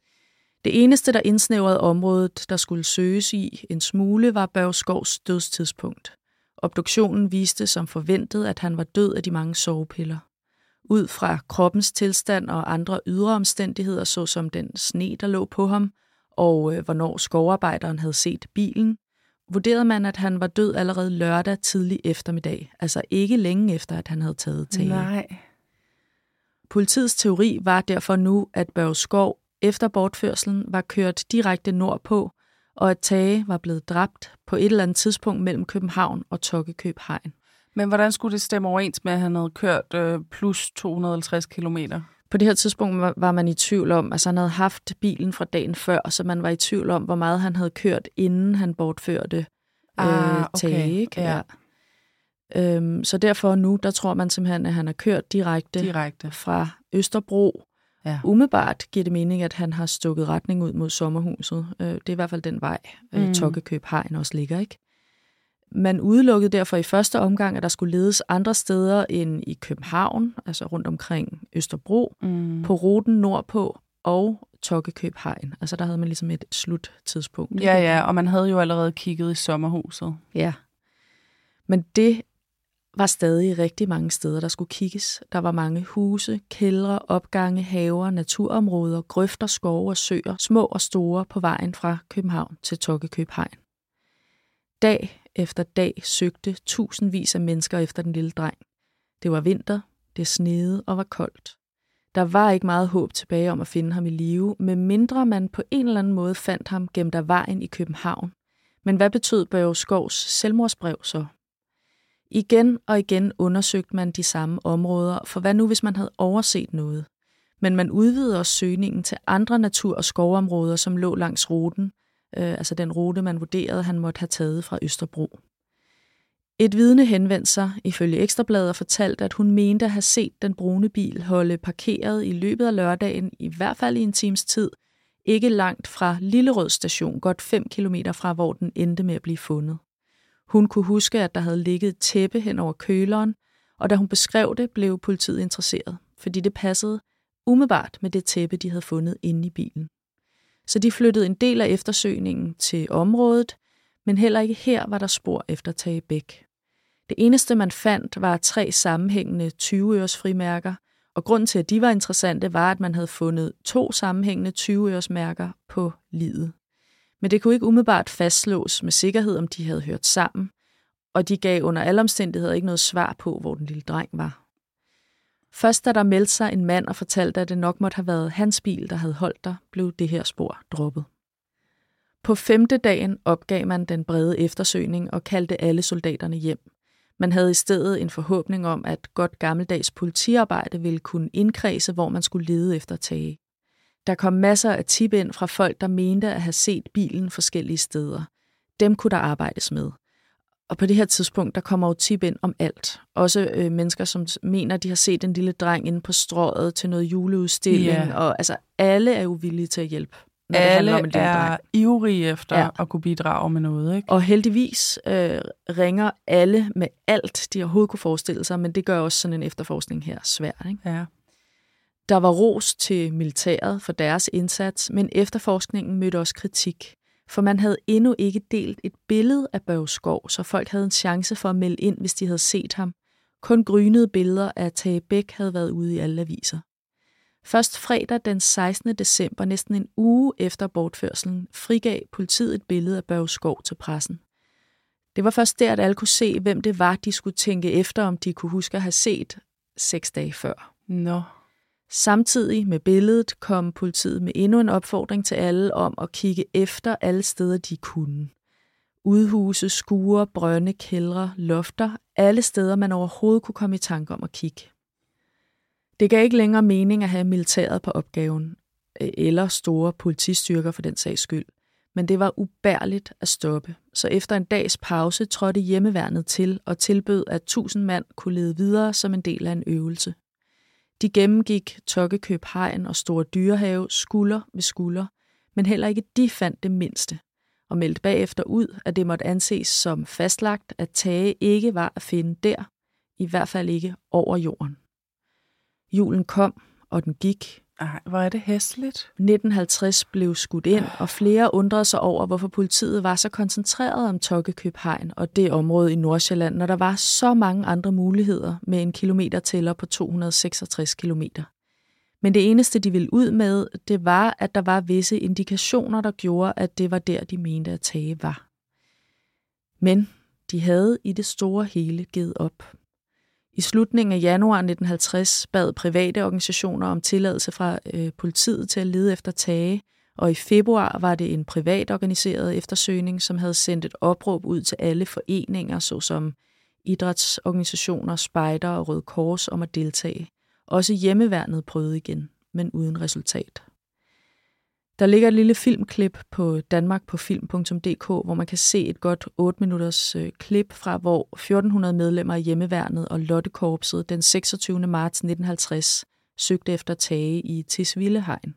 Det eneste, der indsnævrede området, der skulle søges i en smule, var Børge Schous dødstidspunkt. Obduktionen viste som forventet, at han var død af de mange sovepiller. Ud fra kroppens tilstand og andre ydre omstændigheder, såsom den sne, der lå på ham, og hvornår skovarbejderen havde set bilen, vurderede man, at han var død allerede lørdag tidlig eftermiddag, altså ikke længe efter, at han havde taget Tage. Nej. Politiets teori var derfor nu, at Børge Schou efter bortførslen var kørt direkte nordpå, og at Tage var blevet dræbt på et eller andet tidspunkt mellem København og Tokkekøb Hegn. Men hvordan skulle det stemme overens med, at han havde kørt plus 250 kilometer? På det her tidspunkt var man i tvivl om, altså han havde haft bilen fra dagen før, så man var i tvivl om, hvor meget han havde kørt, inden han bortførte Tage. Ikke? Ja. Så derfor nu, der tror man simpelthen, at han har kørt direkte fra Østerbro. Ja. Umiddelbart giver det mening, at han har stukket retning ud mod sommerhuset. Det er i hvert fald den vej, Tokkekøb Hegn også ligger, ikke? Man udelukkede derfor i første omgang, at der skulle ledes andre steder end i København, altså rundt omkring Østerbro, på ruten nordpå og Tokkekøb Hegn. Altså der havde man ligesom et sluttidspunkt. Ja, og man havde jo allerede kigget i sommerhuset. Ja, men det var stadig rigtig mange steder, der skulle kigges. Der var mange huse, kældre, opgange, haver, naturområder, grøfter, skove og søer, små og store på vejen fra København til Tokkekøb Hegn. Dag efter dag søgte tusindvis af mennesker efter den lille dreng. Det var vinter, det sneede og var koldt. Der var ikke meget håb tilbage om at finde ham i live, medmindre man på en eller anden måde fandt ham gemt af vejen i København. Men hvad betød Børge Schous selvmordsbrev så? Igen og igen undersøgte man de samme områder, for hvad nu, hvis man havde overset noget? Men man udvidede også søgningen til andre natur- og skovområder, som lå langs ruten, altså den rute, man vurderede, han måtte have taget fra Østerbro. Et vidne henvendte sig ifølge Ekstrabladet og fortalte, at hun mente at have set den brune bil holde parkeret i løbet af lørdagen, i hvert fald i en times tid, ikke langt fra Lillerød station, godt 5 kilometer fra, hvor den endte med at blive fundet. Hun kunne huske, at der havde ligget et tæppe hen over køleren, og da hun beskrev det, blev politiet interesseret, fordi det passede umiddelbart med det tæppe, de havde fundet inde i bilen. Så de flyttede en del af eftersøgningen til området, men heller ikke her var der spor efter Tage Bæk. Det eneste, man fandt, var 3 sammenhængende 20-øres frimærker, og grunden til, at de var interessante, var, at man havde fundet 2 sammenhængende 20-øres mærker på liget. Men det kunne ikke umiddelbart fastslås med sikkerhed, om de havde hørt sammen, og de gav under alle omstændigheder ikke noget svar på, hvor den lille dreng var. Først da der meldte sig en mand og fortalte, at det nok måtte have været hans bil, der havde holdt der, blev det her spor droppet. På 5. dagen opgav man den brede eftersøgning og kaldte alle soldaterne hjem. Man havde i stedet en forhåbning om, at godt gammeldags politiarbejde ville kunne indkredse, hvor man skulle lede efter Tage. Der kom masser af tip ind fra folk, der mente at have set bilen forskellige steder. Dem kunne der arbejdes med. Og på det her tidspunkt, der kommer jo tip ind om alt. Også mennesker, som mener, at de har set en lille dreng inde på strøget til noget juleudstilling. Yeah. Og altså, alle er jo villige til at hjælpe når det handler om en lille dreng. Alle er ivrige efter at kunne bidrage med noget, ikke? Og heldigvis ringer alle med alt, de overhovedet kunne forestille sig, men det gør også sådan en efterforskning her svært, ikke? Ja. Der var ros til militæret for deres indsats, men efterforskningen mødte også kritik. For man havde endnu ikke delt et billede af Børge Schou, så folk havde en chance for at melde ind, hvis de havde set ham. Kun grynede billeder af Tage Bæk havde været ude i alle aviser. Først fredag den 16. december, næsten en uge efter bortførselen, frigav politiet et billede af Børge Schou til pressen. Det var først der, at alle kunne se, hvem det var, de skulle tænke efter, om de kunne huske at have set 6 dage før. Nå. Samtidig med billedet kom politiet med endnu en opfordring til alle om at kigge efter alle steder, de kunne. Udhuse, skure, brønde, kældre, lofter, alle steder, man overhovedet kunne komme i tanke om at kigge. Det gav ikke længere mening at have militæret på opgaven, eller store politistyrker for den sags skyld, men det var ubærligt at stoppe. Så efter en dags pause trådte hjemmeværnet til og tilbød, at 1000 mand kunne lede videre som en del af en øvelse. De gennemgik Tokkekøb Hegn og Store Dyrehave skulder ved skulder, men heller ikke de fandt det mindste, og meldte bagefter ud, at det måtte anses som fastlagt, at Tage ikke var at finde der, i hvert fald ikke over jorden. Julen kom, og den gik. Ej, hvor er det hæsligt. 1950 blev skudt ind, og flere undrede sig over, hvorfor politiet var så koncentreret om Tokkekøb Hegn og det område i Nordsjælland, når der var så mange andre muligheder med en kilometertæller på 266 kilometer. Men det eneste, de ville ud med, det var, at der var visse indikationer, der gjorde, at det var der, de mente, at Tage var. Men de havde i det store hele givet op. I slutningen af januar 1950 bad private organisationer om tilladelse fra politiet til at lede efter Tage, og i februar var det en privat organiseret eftersøgning, som havde sendt et opråb ud til alle foreninger, såsom idrætsorganisationer, spejder og Røde Kors om at deltage. Også hjemmeværnet prøvede igen, men uden resultat. Der ligger et lille filmklip på danmarkpåfilm.dk, hvor man kan se et godt 8 minutters klip fra, hvor 1400 medlemmer af hjemmeværnet og Lottekorpset den 26. marts 1950 søgte efter Tage i Tisvilde Hegn.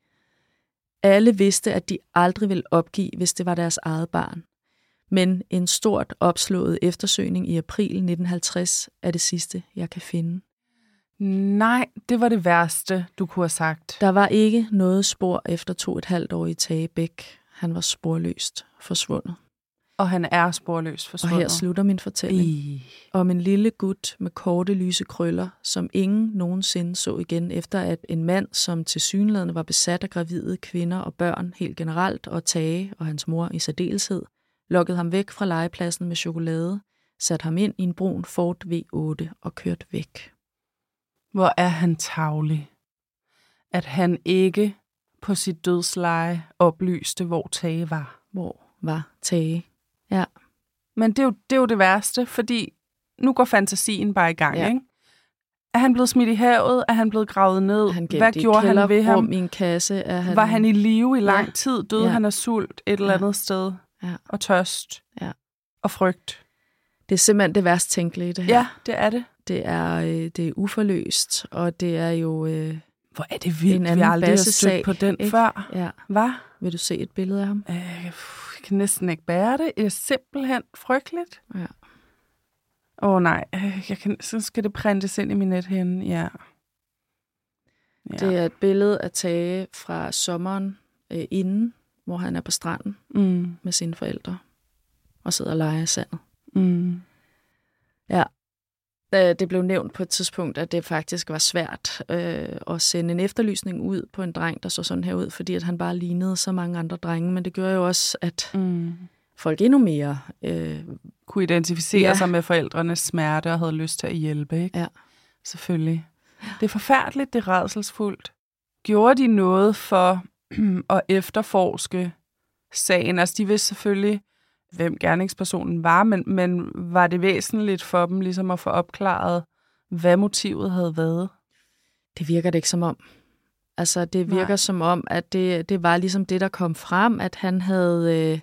Alle vidste, at de aldrig ville opgive, hvis det var deres eget barn. Men en stort opslået eftersøgning i april 1950 er det sidste, jeg kan finde. Nej, det var det værste, du kunne have sagt. Der var ikke noget spor efter 2,5 år i Tage Bæk. Han var sporløst forsvundet. Og han er sporløst forsvundet. Og her slutter min fortælling om en lille gut med korte, lyse krøller, som ingen nogensinde så igen, efter at en mand, som tilsyneladende var besat af gravide kvinder og børn helt generelt, og Tage og hans mor i særdeleshed, lokkede ham væk fra legepladsen med chokolade, satte ham ind i en brun Ford V8 og kørte væk. Hvor er han tarvelig, at han ikke på sit dødsleje oplyste, hvor Tage var. Hvor var Tage? Ja. Men det er jo det værste, fordi nu går fantasien bare i gang, ikke? Er han blevet smidt i havet? Er han blevet gravet ned? Hvad gjorde han ved ham? I en kasse? Var han i live i lang tid? Døde han af sult et eller andet sted? Ja. Og tørst? Ja. Og frygt? Det er simpelthen det værst tænkelige, det her. Ja, det er det. Det er uforløst, og det er jo hvor er det vildt, vi aldrig har stødt på den før. Ja. Hvad? Vil du se et billede af ham? Jeg kan næsten ikke bære det. Det er simpelthen frygteligt. Ja. Nej, så skal det printes ind i min nethænde. Ja. Det er et billede af Tage fra sommeren inden, hvor han er på stranden med sine forældre og sidder og leger i sandet. Ja. Det blev nævnt på et tidspunkt, at det faktisk var svært at sende en efterlysning ud på en dreng, der så sådan her ud, fordi at han bare lignede så mange andre drenge. Men det gjorde jo også, at folk endnu mere kunne identificere sig med forældrenes smerte og havde lyst til at hjælpe, ikke? Ja. Selvfølgelig. Det er forfærdeligt, det er rædselsfuldt. Gjorde de noget for at efterforske sagen? Altså, de vidste selvfølgelig, hvem gerningspersonen var, men var det væsentligt for dem ligesom at få opklaret, hvad motivet havde været? Det virker det ikke som om. Altså, det virker som om, at det var ligesom det, der kom frem, at han havde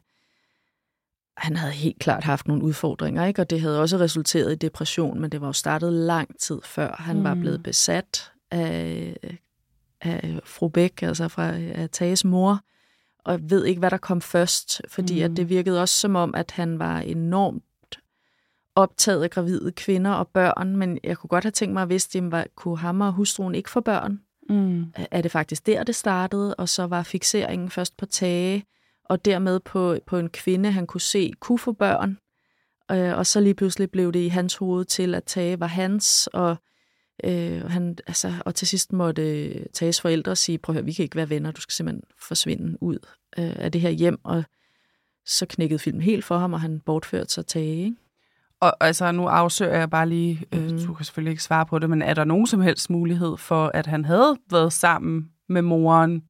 helt klart haft nogle udfordringer, ikke? Og det havde også resulteret i depression, men det var jo startet lang tid før. Han var blevet besat af fru Bæk, altså af Tages mor, og jeg ved ikke, hvad der kom først, fordi at det virkede også som om, at han var enormt optaget af gravide kvinder og børn, men jeg kunne godt have tænkt mig, hvis det kunne ham og hustruen ikke få børn. Er det faktisk der, det startede, og så var fikseringen først på Tage, og dermed på en kvinde, han kunne se, kunne få børn, og så lige pludselig blev det i hans hoved til, at Tage var hans, og til sidst måtte Tages forældre sige, prøv at høre, vi kan ikke være venner, du skal simpelthen forsvinde ud af det her hjem, og så knækkede filmen helt for ham, og han bortførte sig Tage, ikke? Og altså, nu afsøger jeg bare lige, du kan selvfølgelig ikke svare på det, men er der nogen som helst mulighed for, at han havde været sammen med moren,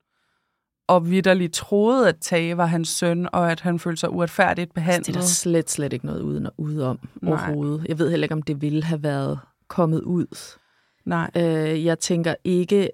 og vitterligt troede, at Tage var hans søn, og at han følte sig uretfærdigt behandlet? Det er der slet ikke noget udenom overhovedet. Jeg ved heller ikke, om det ville have været kommet ud. Nej. Jeg tænker ikke,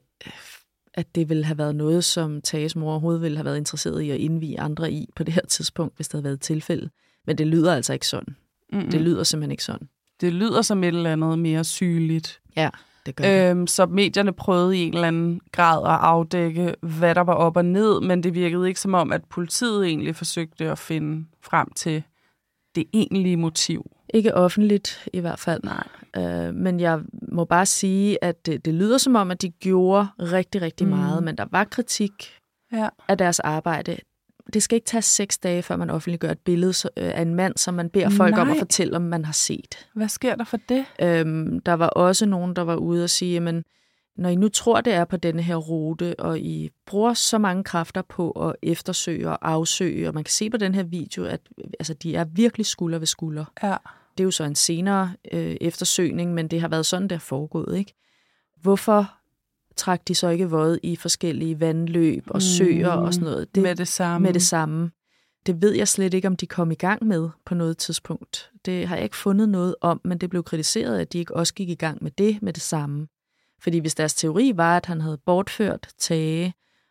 at det ville have været noget, som Tages mor overhovedet ville have været interesseret i at indvie andre i på det her tidspunkt, hvis det havde været et tilfælde. Men det lyder altså ikke sådan. Det lyder simpelthen ikke sådan. Det lyder som et eller andet mere sygeligt. Ja, det gør det. Så medierne prøvede i en eller anden grad at afdække, hvad der var op og ned, men det virkede ikke som om, at politiet egentlig forsøgte at finde frem til det egentlige motiv. Ikke offentligt i hvert fald. Nej. Men jeg må bare sige, at det lyder som om, at de gjorde rigtig, rigtig meget, men der var kritik af deres arbejde. Det skal ikke tage 6 dage, før man offentliggør et billede af en mand, som man beder folk om at fortælle, om man har set. Hvad sker der for det? Der var også nogen, der var ude og sige, jamen, når I nu tror, det er på denne her rute, og I bruger så mange kræfter på at eftersøge og afsøge, og man kan se på den her video, at altså, de er virkelig skulder ved skulder. Ja. Det er jo så en senere eftersøgning, men det har været sådan, det er foregået, ikke? Hvorfor trak de så ikke våde i forskellige vandløb og søer og sådan noget? Med det samme. Det ved jeg slet ikke, om de kom i gang med på noget tidspunkt. Det har jeg ikke fundet noget om, men det blev kritiseret, at de ikke også gik i gang med det samme. Fordi hvis deres teori var, at han havde bortført Tage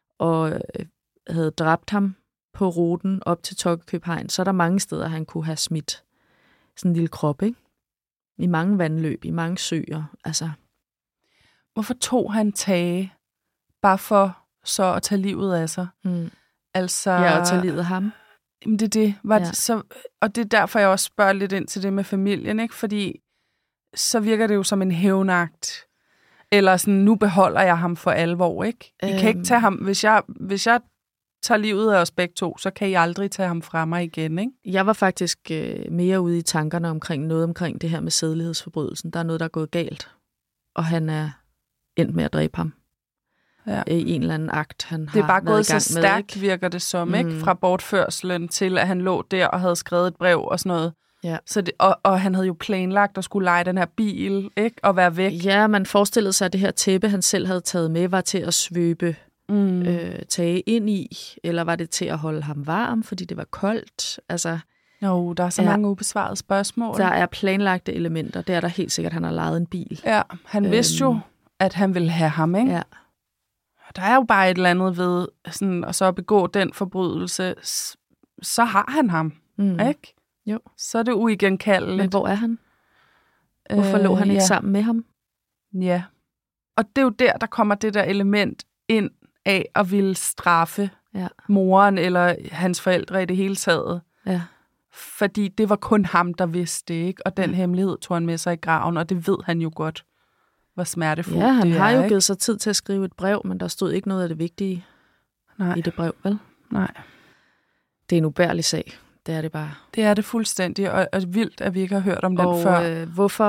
og havde dræbt ham på ruten op til Tokkekøbhegn, så er der mange steder, han kunne have smidt sådan en lille krop, ikke? I mange vandløb, i mange søer, altså. Hvorfor tog han Tage bare for så at tage livet af sig? Altså, ja, at tage livet af ham. Det er det. Det så, og det er derfor, jeg også spørger lidt ind til det med familien, ikke? Fordi så virker det jo som en hævnagt. Eller sådan, nu beholder jeg ham for alvor, ikke? I kan ikke tage ham. Hvis jeg tager livet af os begge to, så kan I aldrig tage ham fra mig igen, ikke? Jeg var faktisk mere ude i tankerne omkring det her med sædelighedsforbrydelsen. Der er noget, der er gået galt. Og han er endt med at dræbe ham. Ja. I en eller anden akt, han har været i gang med. Det er bare gået så stærkt, virker det som, ikke? Fra bortførslen til, at han lå der og havde skrevet et brev og sådan noget. Ja. Så det, og han havde jo planlagt at skulle leje den her bil, ikke? Og være væk. Ja, man forestillede sig, at det her tæppe, han selv havde taget med, var til at svøbe Tage ind i, eller var det til at holde ham varm, fordi det var koldt? Altså, jo, der er så mange ubesvarede spørgsmål. Der er planlagte elementer. Det er der helt sikkert, han har lejet en bil. Ja, han vidste jo, at han ville have ham, ikke? Ja. Der er jo bare et eller andet ved, sådan, og så at begå den forbrydelse, så har han ham, ikke? Jo. Så er det uigenkaldeligt. Men hvor er han? Hvorfor lå han ikke sammen med ham? Ja. Og det er jo der kommer det der element ind af at ville straffe moren eller hans forældre i det hele taget. Ja. Fordi det var kun ham, der vidste det, ikke? Og den hemmelighed tog han med sig i graven, og det ved han jo godt, hvor smertefuldt det er. Ja, han har jo givet sig tid til at skrive et brev, men der stod ikke noget af det vigtige i det brev, vel? Nej. Det er en ubærlig sag. Det er det bare. Det er det fuldstændig, og vildt, at vi ikke har hørt om den før.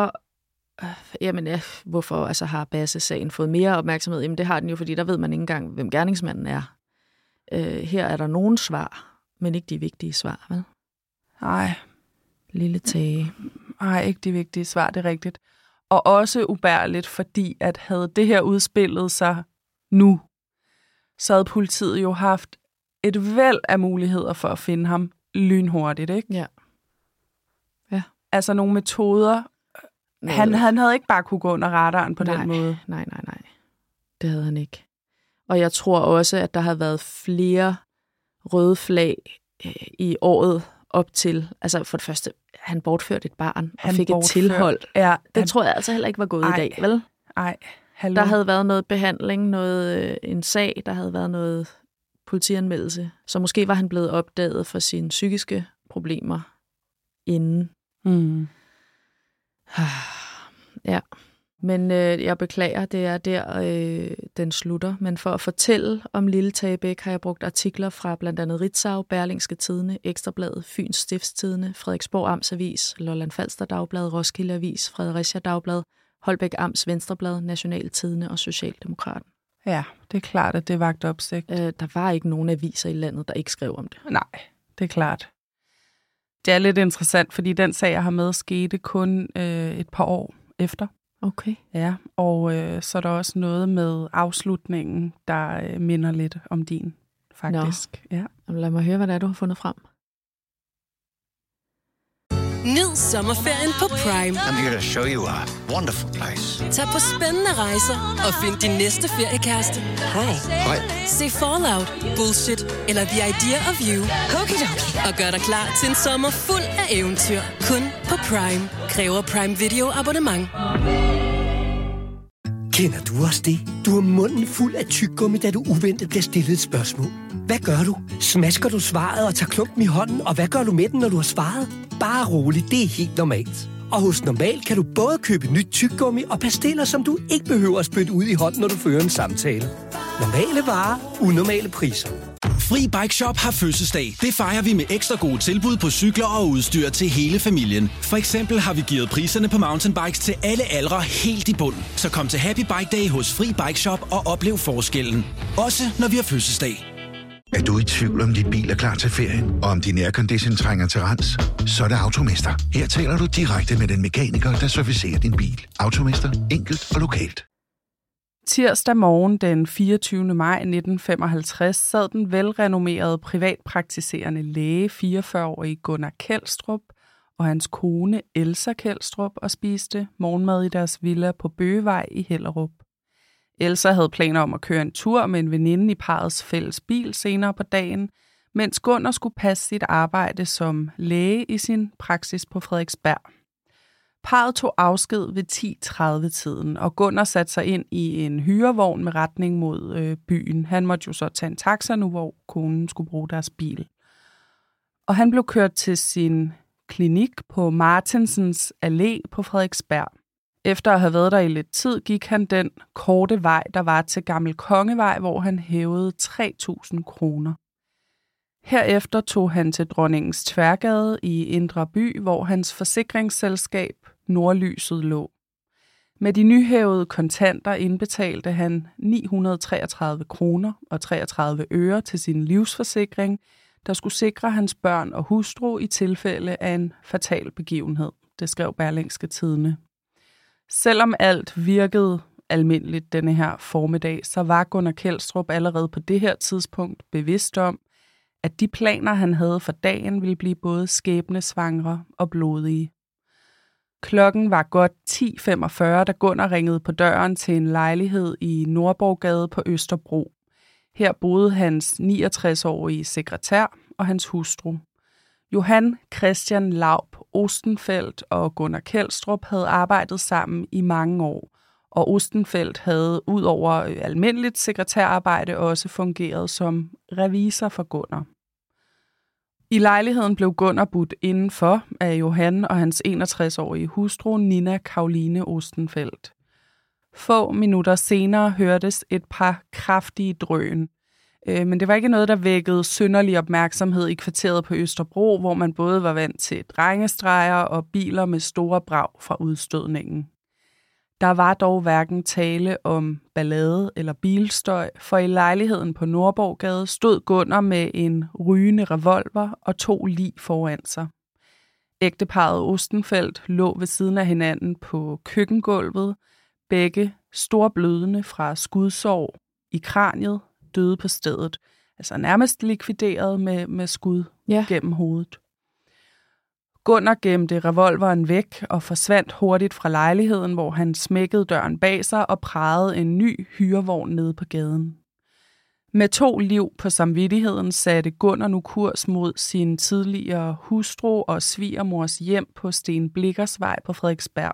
Hvorfor altså, har Basse-sagen fået mere opmærksomhed? Jamen, det har den jo, fordi der ved man ikke engang, hvem gerningsmanden er. Her er der nogle svar, men ikke de vigtige svar, vel? Nej. Lille Tage. Nej, ikke de vigtige svar, det er rigtigt. Og også ubærligt, fordi at havde det her udspillet sig nu, så havde politiet jo haft et væld af muligheder for at finde ham lynhurtigt, ikke? Ja. Ja. Altså nogle metoder. Han havde ikke bare kunne gå under radaren på den måde. Nej. Det havde han ikke. Og jeg tror også, at der har været flere røde flag i året op til. Altså for det første, han bortførte et barn og fik et tilhold. Ja, det tror jeg altså heller ikke var gået i dag, vel? Nej. Der havde været noget behandling, en sag, der havde været noget politianmeldelse. Så måske var han blevet opdaget for sine psykiske problemer inden. Ja, men jeg beklager, det er der, den slutter. Men for at fortælle om Lille Tage Bæk, har jeg brugt artikler fra blandt andet Ritzau, Berlingske Tidende, Ekstrabladet, Fyns Stiftstidende, Frederiksborg Amtsavis, Lolland Falster Dagblad, Roskilde Avis, Fredericia Dagblad, Holbæk Amts Venstreblad, National Tidende og Socialdemokraten. Ja, det er klart, at det vagte opsigt. Der var ikke nogen aviser i landet, der ikke skrev om det. Nej, det er klart. Det er lidt interessant, fordi den sag, jeg har med, skete kun et par år efter. Okay. Ja, og så er der også noget med afslutningen, der minder lidt om din, faktisk. Nå. Ja. Lad mig høre, hvad det er, du har fundet frem. Nyd sommerferien på Prime. I'm here to show you a wonderful place. Tag på spændende rejser og find din næste feriekæreste. Hej. Se Fallout, Bullshit eller The Idea of You. Og gør dig klar til en sommer fuld af eventyr. Kun på Prime. Kræver Prime Video abonnement. Kender du også det? Du har munden fuld af tyggegummi, da du uventet bliver stillet et spørgsmål. Hvad gør du? Smasker du svaret og tager klumpen i hånden, og hvad gør du med den, når du har svaret? Bare rolig, det er helt normalt. Og hos Normal kan du både købe nyt tyggegummi og pastiller, som du ikke behøver at spytte ud i hånden, når du fører en samtale. Normale varer, unormale priser. Fri Bike Shop har fødselsdag. Det fejrer vi med ekstra gode tilbud på cykler og udstyr til hele familien. For eksempel har vi givet priserne på mountainbikes til alle aldre helt i bund. Så kom til Happy Bike Day hos Fri Bike Shop og oplev forskellen. Også når vi har fødselsdag. Er du i tvivl om dit bil er klar til ferien, og om din aircondition trænger til rens? Så er det Automester. Her taler du direkte med den mekaniker, der servicerer din bil. Automester. Enkelt og lokalt. Tirsdag morgen den 24. maj 1955 sad den velrenommerede privatpraktiserende læge 44-årige Gunnar Kjeldstrup og hans kone Elsa Kjeldstrup og spiste morgenmad i deres villa på Bøgevej i Hellerup. Elsa havde planer om at køre en tur med en veninde i parrets fælles bil senere på dagen, mens Gunnar skulle passe sit arbejde som læge i sin praksis på Frederiksberg. Parret tog afsked ved 10:30-tiden, og Gunnar satte sig ind i en hyrevogn med retning mod byen. Han måtte jo så tage en taxa nu, hvor konen skulle bruge deres bil. Og han blev kørt til sin klinik på Martensens Allé på Frederiksberg. Efter at have været der i lidt tid, gik han den korte vej, der var til Gammel Kongevej, hvor han hævede 3.000 kroner. Herefter tog han til Dronningens Tværgade i Indre By, hvor hans forsikringsselskab Nordlyset lå. Med de nyhævede kontanter indbetalte han 933 kroner og 33 øre til sin livsforsikring, der skulle sikre hans børn og hustru i tilfælde af en fatal begivenhed, det skrev Berlingske Tidende. Selvom alt virkede almindeligt denne her formiddag, så var Gunnar Kjeldstrup allerede på det her tidspunkt bevidst om, at de planer, han havde for dagen, ville blive både skæbnesvangre og blodige. Klokken var godt 10:45, da Gunnar ringede på døren til en lejlighed i Nordborggade på Østerbro. Her boede hans 69-årige sekretær og hans hustru. Johan Christian Laub Ostenfeldt og Gunnar Kjeldstrup havde arbejdet sammen i mange år, og Ostenfeldt havde ud over almindeligt sekretærarbejde også fungeret som revisor for Gunnar. I lejligheden blev Gunnar budt indenfor af Johan og hans 61-årige hustru Nina Karoline Ostenfeldt. Få minutter senere hørtes et par kraftige drøn. Men det var ikke noget, der vækkede synderlig opmærksomhed i kvarteret på Østerbro, hvor man både var vant til drengestreger og biler med store brag fra udstødningen. Der var dog hverken tale om ballade eller bilstøj, for i lejligheden på Nordborggade stod Gunnar med en rygende revolver og 2 lig foran sig. Ægteparret Ostenfeldt lå ved siden af hinanden på køkkengulvet, begge storblødende fra skudsår i kraniet, døde på stedet, altså nærmest likvideret med skud gennem hovedet. Gunnar gemte revolveren væk og forsvandt hurtigt fra lejligheden, hvor han smækkede døren bag sig og pragede en ny hyrevogn nede på gaden. Med 2 liv på samvittigheden satte Gunnar nu kurs mod sin tidligere hustru og svigermors hjem på Sten Blichers Vej på Frederiksberg.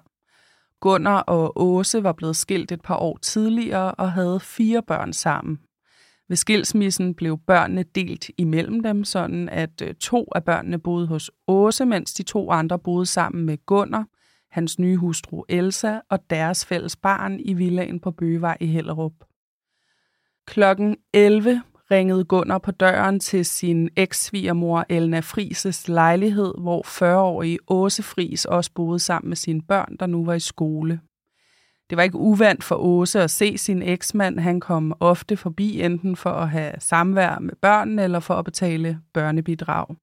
Gunnar og Åse var blevet skilt et par år tidligere og havde 4 børn sammen. Ved skilsmissen blev børnene delt imellem dem, sådan at 2 af børnene boede hos Åse, mens de 2 andre boede sammen med Gunnar, hans nye hustru Elsa og deres fælles barn i villaen på Bøgevej i Hellerup. Klokken 11 ringede Gunnar på døren til sin eks-svigermor Elna Frises lejlighed, hvor 40-årige Åse Fris også boede sammen med sine børn, der nu var i skole. Det var ikke uvant for Åse at se sin eksmand. Han kom ofte forbi enten for at have samvær med børnene eller for at betale børnebidrag.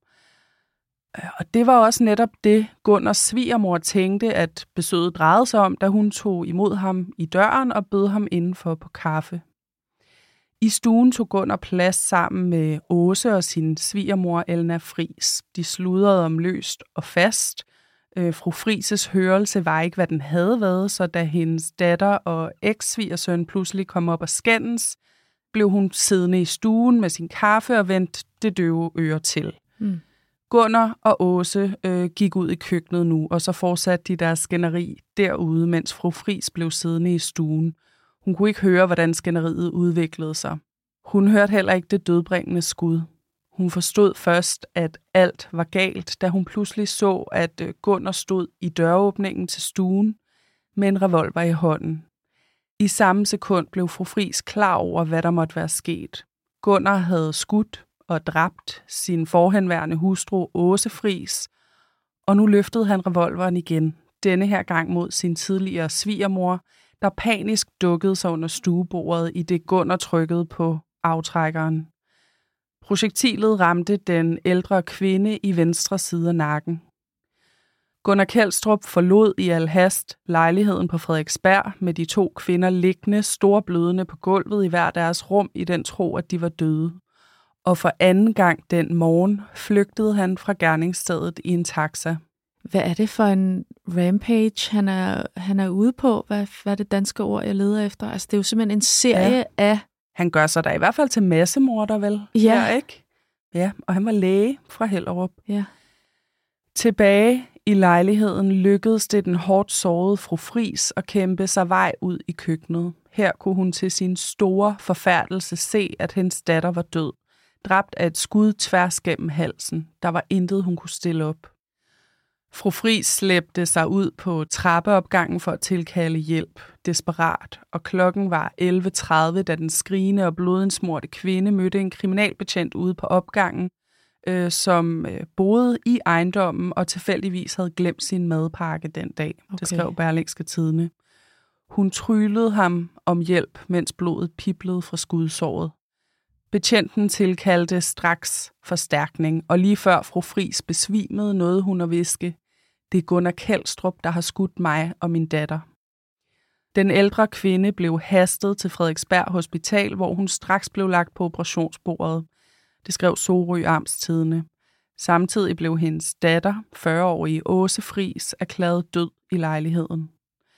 Og det var også netop det, Gunnars svigermor tænkte, at besøget drejede sig om, da hun tog imod ham i døren og bød ham indenfor på kaffe. I stuen tog Gunnar plads sammen med Åse og sin svigermor Elna Fris. De sludrede om løst og fast. Fru Frises hørelse var ikke, hvad den havde været, så da hendes datter og eks-svigersøn pludselig kom op og skændes, blev hun siddende i stuen med sin kaffe og vendte det døve øre til. Gunnar og Åse gik ud i køkkenet nu, og så fortsatte de deres skænderi derude, mens fru Fris blev siddende i stuen. Hun kunne ikke høre, hvordan skænderiet udviklede sig. Hun hørte heller ikke det dødbringende skud. Hun forstod først, at alt var galt, da hun pludselig så, at Gunnar stod i døråbningen til stuen med en revolver i hånden. I samme sekund blev fru Fris klar over, hvad der måtte være sket. Gunnar havde skudt og dræbt sin forhenværende hustru Åse Fris, og nu løftede han revolveren igen, denne her gang mod sin tidligere svigermor, der panisk dukkede sig under stuebordet, i det Gunnar trykkede på aftrækkeren. Projektilet ramte den ældre kvinde i venstre side af nakken. Gunnar Kjeldstrup forlod i al hast lejligheden på Frederiksberg med de 2 kvinder liggende storblødende på gulvet i hver deres rum i den tro, at de var døde. Og for anden gang den morgen flygtede han fra gerningsstedet i en taxa. Hvad er det for en rampage, han er ude på? Hvad er det danske ord, jeg leder efter? Altså, det er jo simpelthen en serie af... Han gør sig da i hvert fald til massemorder, vel? Ja. Her, ikke? Ja, og han var læge fra Hellerup. Ja. Tilbage i lejligheden lykkedes det den hårdt sårede fru Fris at kæmpe sig vej ud i køkkenet. Her kunne hun til sin store forfærdelse se, at hendes datter var død. Dræbt af et skud tværs gennem halsen. Der var intet, hun kunne stille op. Fru Fris slæbte sig ud på trappeopgangen for at tilkalde hjælp, desperat, og klokken var 11:30, da den skrigende og blodendsmurte kvinde mødte en kriminalbetjent ude på opgangen, som boede i ejendommen og tilfældigvis havde glemt sin madpakke den dag. Okay. Det skrev Berlingske Tidende. Hun tryllede ham om hjælp, mens blodet piblede fra skudsåret. Betjenten tilkaldte straks forstærkning, og lige før fru Fris besvimede, nåede hun at hviske: "Det er Gunnar Kjeldstrup, der har skudt mig og min datter." Den ældre kvinde blev hastet til Frederiksberg Hospital, hvor hun straks blev lagt på operationsbordet. Det skrev Sorø Amtstidende. Samtidig blev hendes datter, 40-årige Åse Fris, erklæret død i lejligheden.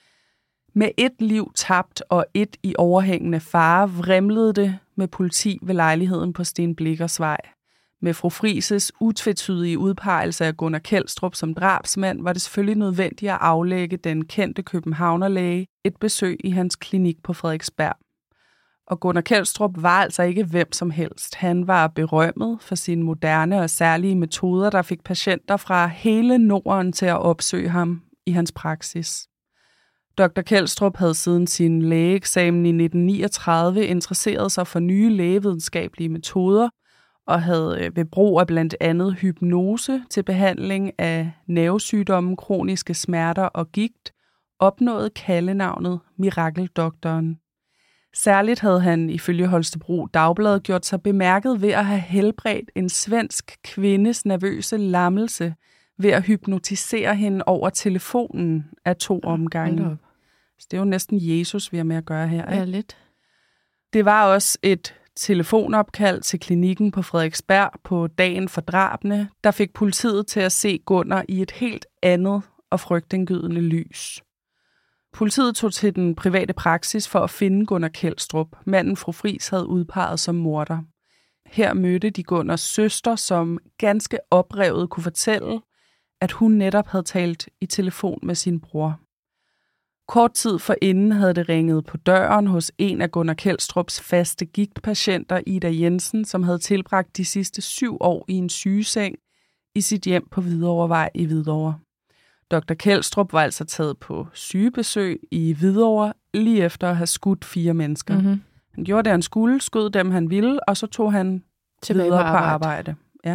Med 1 liv tabt og 1 i overhængende fare vrimlede det med politi ved lejligheden på Sten Blichers Vej. Med fru Frises utvetydige udpegelse af Gunnar Kjeldstrup som drabsmand var det selvfølgelig nødvendigt at aflægge den kendte københavnerlæge et besøg i hans klinik på Frederiksberg. Og Gunnar Kjeldstrup var altså ikke hvem som helst. Han var berømmet for sine moderne og særlige metoder, der fik patienter fra hele Norden til at opsøge ham i hans praksis. Dr. Kjeldstrup havde siden sin lægeeksamen i 1939 interesseret sig for nye lægevidenskabelige metoder og havde ved brug af blandt andet hypnose til behandling af nervesygdomme, kroniske smerter og gigt opnået kaldenavnet Mirakeldoktoren. Særligt havde han ifølge Holstebro Dagblad gjort sig bemærket ved at have helbredt en svensk kvindes nervøse lammelse ved at hypnotisere hende over telefonen af 2 omgange. Så det er jo næsten Jesus, vi har med at gøre her, ikke? Ja, lidt. Det var også et telefonopkald til klinikken på Frederiksberg på dagen for drabene, der fik politiet til at se Gunnar i et helt andet og frygtindgydende lys. Politiet tog til den private praksis for at finde Gunnar Kjeldstrup, manden fru Fris havde udpeget som morder. Her mødte de Gunnars søster, som ganske oprevet kunne fortælle, at hun netop havde talt i telefon med sin bror. Kort tid forinden havde det ringet på døren hos en af Gunnar Kjeldstrups faste gigtpatienter, Ida Jensen, som havde tilbragt de sidste 7 år i en sygeseng i sit hjem på Hvidovrevej i Hvidovre. Dr. Kjeldstrup var altså taget på sygebesøg i Hvidovre lige efter at have skudt 4 mennesker. Mm-hmm. Han gjorde det, han skulle, skød dem, han ville, og så tog han tilbage på arbejde. Ja.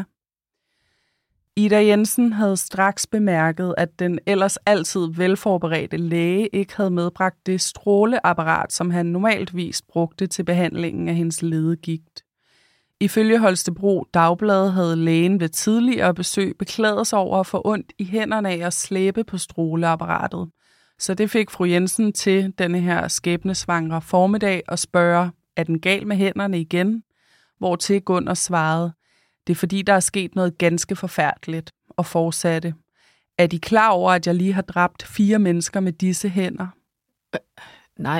Ida Jensen havde straks bemærket, at den ellers altid velforberedte læge ikke havde medbragt det stråleapparat, som han normaltvis brugte til behandlingen af hendes ledegigt. Ifølge Holstebro Dagblad havde lægen ved tidligere besøg beklaget sig over at få ondt i hænderne af at slæbe på stråleapparatet. Så det fik fru Jensen til denne her skæbnesvangre formiddag og spørge, er den gal med hænderne igen? Hvortil Gunnar svarede, det er fordi, der er sket noget ganske forfærdeligt, og fortsatte. Er de klar over, at jeg lige har dræbt 4 mennesker med disse hænder? Nej.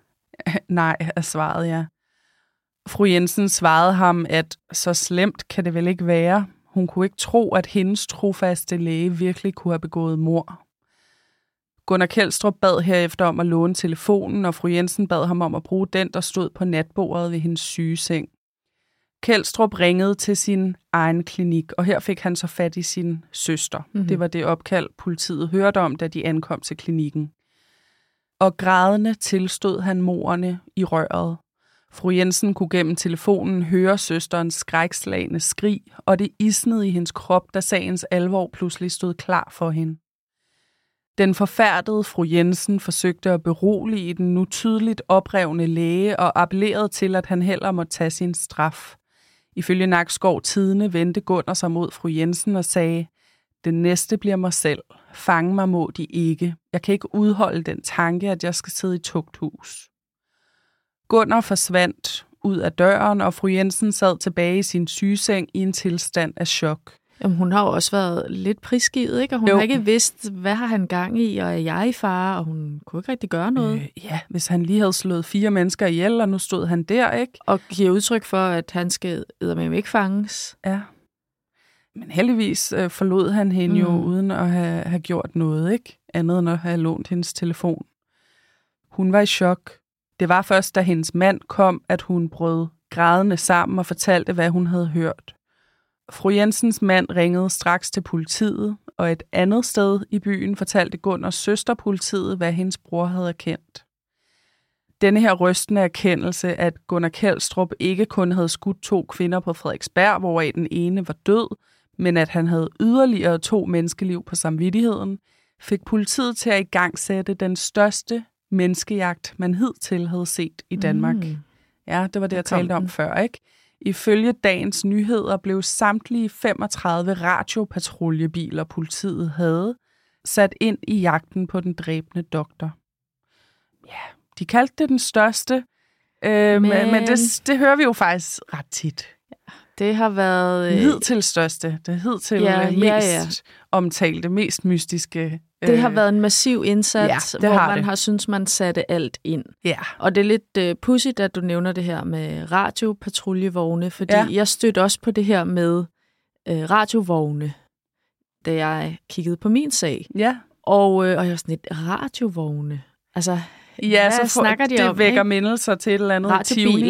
Nej, er svaret, ja. Fru Jensen svarede ham, at så slemt kan det vel ikke være. Hun kunne ikke tro, at hendes trofaste læge virkelig kunne have begået mord. Gunnar Kjeldstrup bad herefter om at låne telefonen, og fru Jensen bad ham om at bruge den, der stod på natbordet ved hendes sygeseng. Kjeldstrup ringede til sin egen klinik, og her fik han så fat i sin søster. Mm-hmm. Det var det opkald, politiet hørte om, da de ankom til klinikken. Og grædende tilstod han mordene i røret. Fru Jensen kunne gennem telefonen høre søsterens skrækslagne skrig, og det isnede i hendes krop, da sagens alvor pludselig stod klar for hende. Den forfærdede fru Jensen forsøgte at berolige den nu tydeligt oprevne læge og appellerede til, at han heller måtte tage sin straf. Ifølge Nakskov Tidende vendte Gunnar sig mod fru Jensen og sagde, den næste bliver mig selv. Fange mig må de ikke. Jeg kan ikke udholde den tanke, at jeg skal sidde i tugthus. Gunnar forsvandt ud af døren, og fru Jensen sad tilbage i sin sygeseng i en tilstand af chok. Jamen, hun har jo også været lidt prisgivet, ikke? Og hun har ikke vidst, hvad har han gang i, og er jeg i fare, og hun kunne ikke rigtig gøre noget. Ja, hvis han lige havde slået 4 mennesker ihjel, og nu stod han der, ikke? Og giver udtryk for, at han skal eddermame ikke fanges. Ja. Men heldigvis forlod han hende jo uden at have gjort noget, ikke? Andet end at have lånt hendes telefon. Hun var i chok. Det var først, da hendes mand kom, at hun brød grædende sammen og fortalte, hvad hun havde hørt. Fru Jensens mand ringede straks til politiet, og et andet sted i byen fortalte Gunnars søster politiet, hvad hendes bror havde erkendt. Denne her rystende erkendelse, at Gunnar Kjeldstrup ikke kun havde skudt 2 kvinder på Frederiksberg, hvoraf den ene var død, men at han havde yderligere 2 menneskeliv på samvittigheden, fik politiet til at igangsætte den største menneskejagt, man hidtil havde set i Danmark. Ja, det var det, jeg talte om før, ikke? Ifølge Dagens Nyheder blev samtlige 35 radiopatruljebiler, politiet havde, sat ind i jagten på den dræbende doktor. Ja, de kaldte det den største, men det hører vi jo faktisk ret tit. Det har været... hidtil største, det hidtil mest omtalte, mest mystiske... Det har været en massiv indsats, hvor man har syntes, man satte alt ind. Ja. Og det er lidt pudsigt, at du nævner det her med radiopatruljevogene, fordi jeg stødte også på det her med radiovogne, da jeg kiggede på min sag. Ja. Og jeg var sådan lidt, radiovogne? Altså, ja, så snakker de om, vækker mindelser til et eller andet tivoli.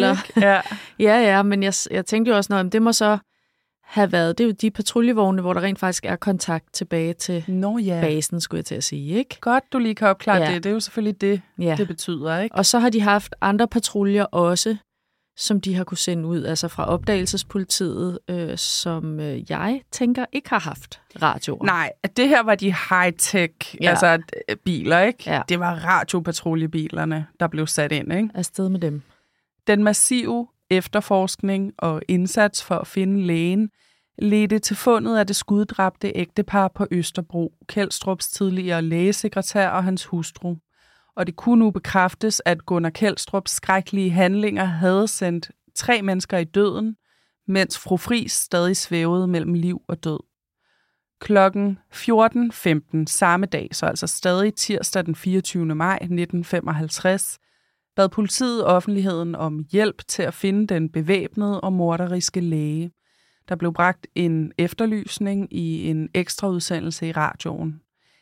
Ja, men jeg tænkte jo også, at det må så have været, det er jo de patruljevogne, hvor der rent faktisk er kontakt tilbage til basen, skulle jeg til at sige, ikke? Godt, du lige kan opklare det. Det er jo selvfølgelig det, det betyder, ikke? Og så har de haft andre patruljer også, som de har kunne sende ud, altså fra opdagelsespolitiet, som jeg tænker ikke har haft radioer. Nej, det her var de high-tech altså biler, ikke? Ja. Det var radiopatruljebillerne, der blev sat ind, ikke? Afsted med dem. Den massive efterforskning og indsats for at finde lægen ledte til fundet af det skuddræbte ægtepar på Østerbro, Kjeldstrups tidligere lægesekretær og hans hustru. Og det kunne nu bekræftes, at Gunnar Kjeldstrups skrækkelige handlinger havde sendt 3 mennesker i døden, mens fru Friis stadig svævede mellem liv og død. Klokken 14.15 samme dag, så altså stadig tirsdag den 24. maj 1955, bad politiet offentligheden om hjælp til at finde den bevæbnede og morderiske læge. Der blev bragt en efterlysning i en ekstra udsendelse i radioen.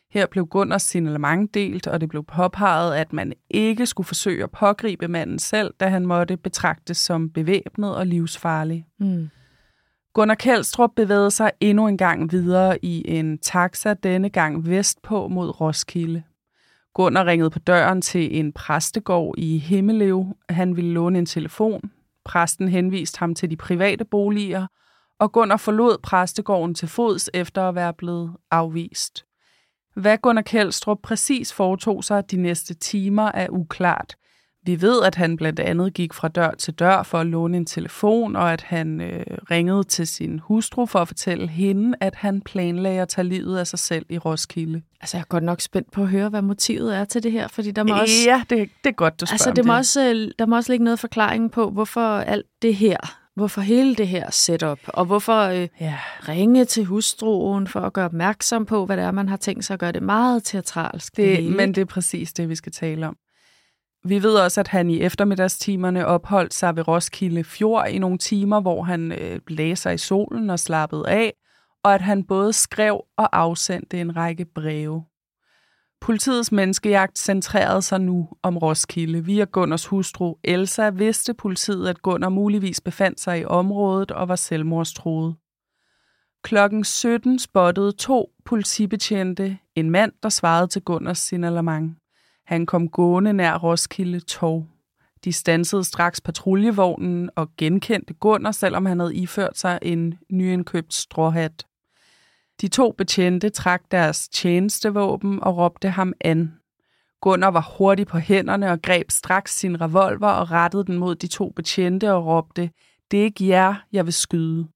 Her blev Gunners signalement delt, og det blev påpeget, at man ikke skulle forsøge at pågribe manden selv, da han måtte betragtes som bevæbnet og livsfarlig. Gunnar Kjeldstrup bevægede sig endnu en gang videre i en taxa, denne gang vestpå mod Roskilde. Gunnar ringede på døren til en præstegård i Himmelev. Han ville låne en telefon. Præsten henviste ham til de private boliger, og Gunnar forlod præstegården til fods efter at være blevet afvist. Hvad Gunnar Kjeldstrup præcis foretog sig de næste timer er uklart. Vi ved, at han blandt andet gik fra dør til dør for at låne en telefon, og at han ringede til sin hustru for at fortælle hende, at han planlagde at tage livet af sig selv i Roskilde. Altså, jeg er godt nok spændt på at høre, hvad motivet er til det her, fordi der må også... Ja, det er godt, du spørger om det. Der må også ligge noget forklaring på, hvorfor alt det her, hvorfor hele det her setup, og hvorfor ringe til hustruen for at gøre opmærksom på, hvad det er, man har tænkt sig at gøre det meget teatralsk. Men det er præcis det, vi skal tale om. Vi ved også, at han i eftermiddagstimerne opholdt sig ved Roskilde Fjord i nogle timer, hvor han lagde sig i solen og slappede af, og at han både skrev og afsendte en række breve. Politiets menneskejagt centrerede sig nu om Roskilde. Via Gunners hustru Elsa vidste politiet, at Gunnar muligvis befandt sig i området og var selvmordstruet. Klokken 17 spottede 2 politibetjente en mand, der svarede til Gunners signalement. Han kom gående nær Roskilde Torv. De standsede straks patruljevognen og genkendte Gunnar, selvom han havde iført sig en nyindkøbt stråhat. De 2 betjente trak deres tjenestevåben og råbte ham an. Gunnar var hurtig på hænderne og greb straks sin revolver og rettede den mod de 2 betjente og råbte, "Det er ikke jer, jeg vil skyde."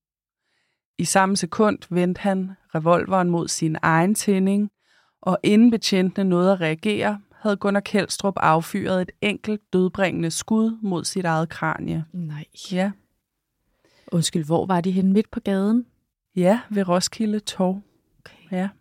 I samme sekund vendte han revolveren mod sin egen tænding, og inden betjentene nåede at reagere, havde Gunnar Kjeldstrup affyret et enkelt dødbringende skud mod sit eget kranie. Nej. Ja. Undskyld, hvor var de henne? Midt på gaden? Ja, ved Roskilde Torv. Okay. Ja.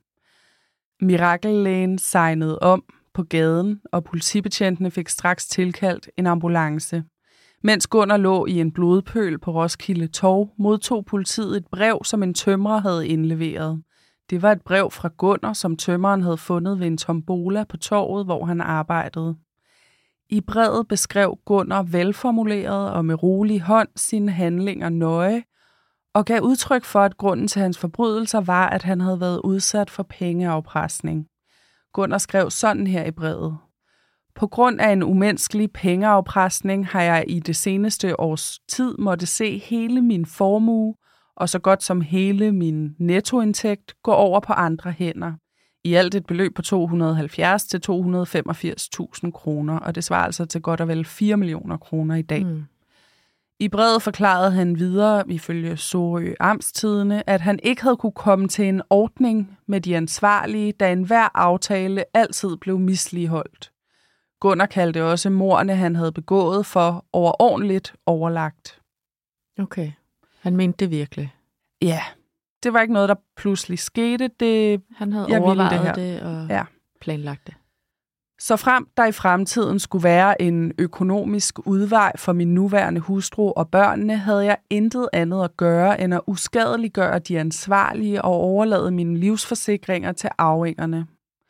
Mirakellægen sejnede om på gaden, og politibetjentene fik straks tilkaldt en ambulance. Mens Gunnar lå i en blodpøl på Roskilde Torv, modtog politiet et brev, som en tømrer havde indleveret. Det var et brev fra Gunnar, som tømreren havde fundet ved en tombola på torvet, hvor han arbejdede. I brevet beskrev Gunnar velformuleret og med rolig hånd sine handlinger nøje, og gav udtryk for, at grunden til hans forbrydelser var, at han havde været udsat for pengeafpresning. Gunnar skrev sådan her i brevet: "På grund af en umenneskelig pengeafpresning har jeg i det seneste års tid måtte se hele min formue og så godt som hele min nettoindtægt gå over på andre hænder. I alt et beløb på 270 til 285.000 kroner, og det svarer altså til godt og vel 4 millioner kroner i dag." I brevet forklarede han videre, ifølge Sorø Amtstidende, at han ikke havde kunne komme til en ordning med de ansvarlige, da enhver aftale altid blev misligeholdt. Gunnar kaldte også mordene, han havde begået, for overordentligt overlagt. Okay. Han mente det virkelig? Ja. Det var ikke noget, der pludselig skete. Han havde overvejet det og planlagt det. Så frem der i fremtiden skulle være en økonomisk udvej for min nuværende hustru og børnene, havde jeg intet andet at gøre, end at uskadeliggøre de ansvarlige og overlade mine livsforsikringer til arvingerne.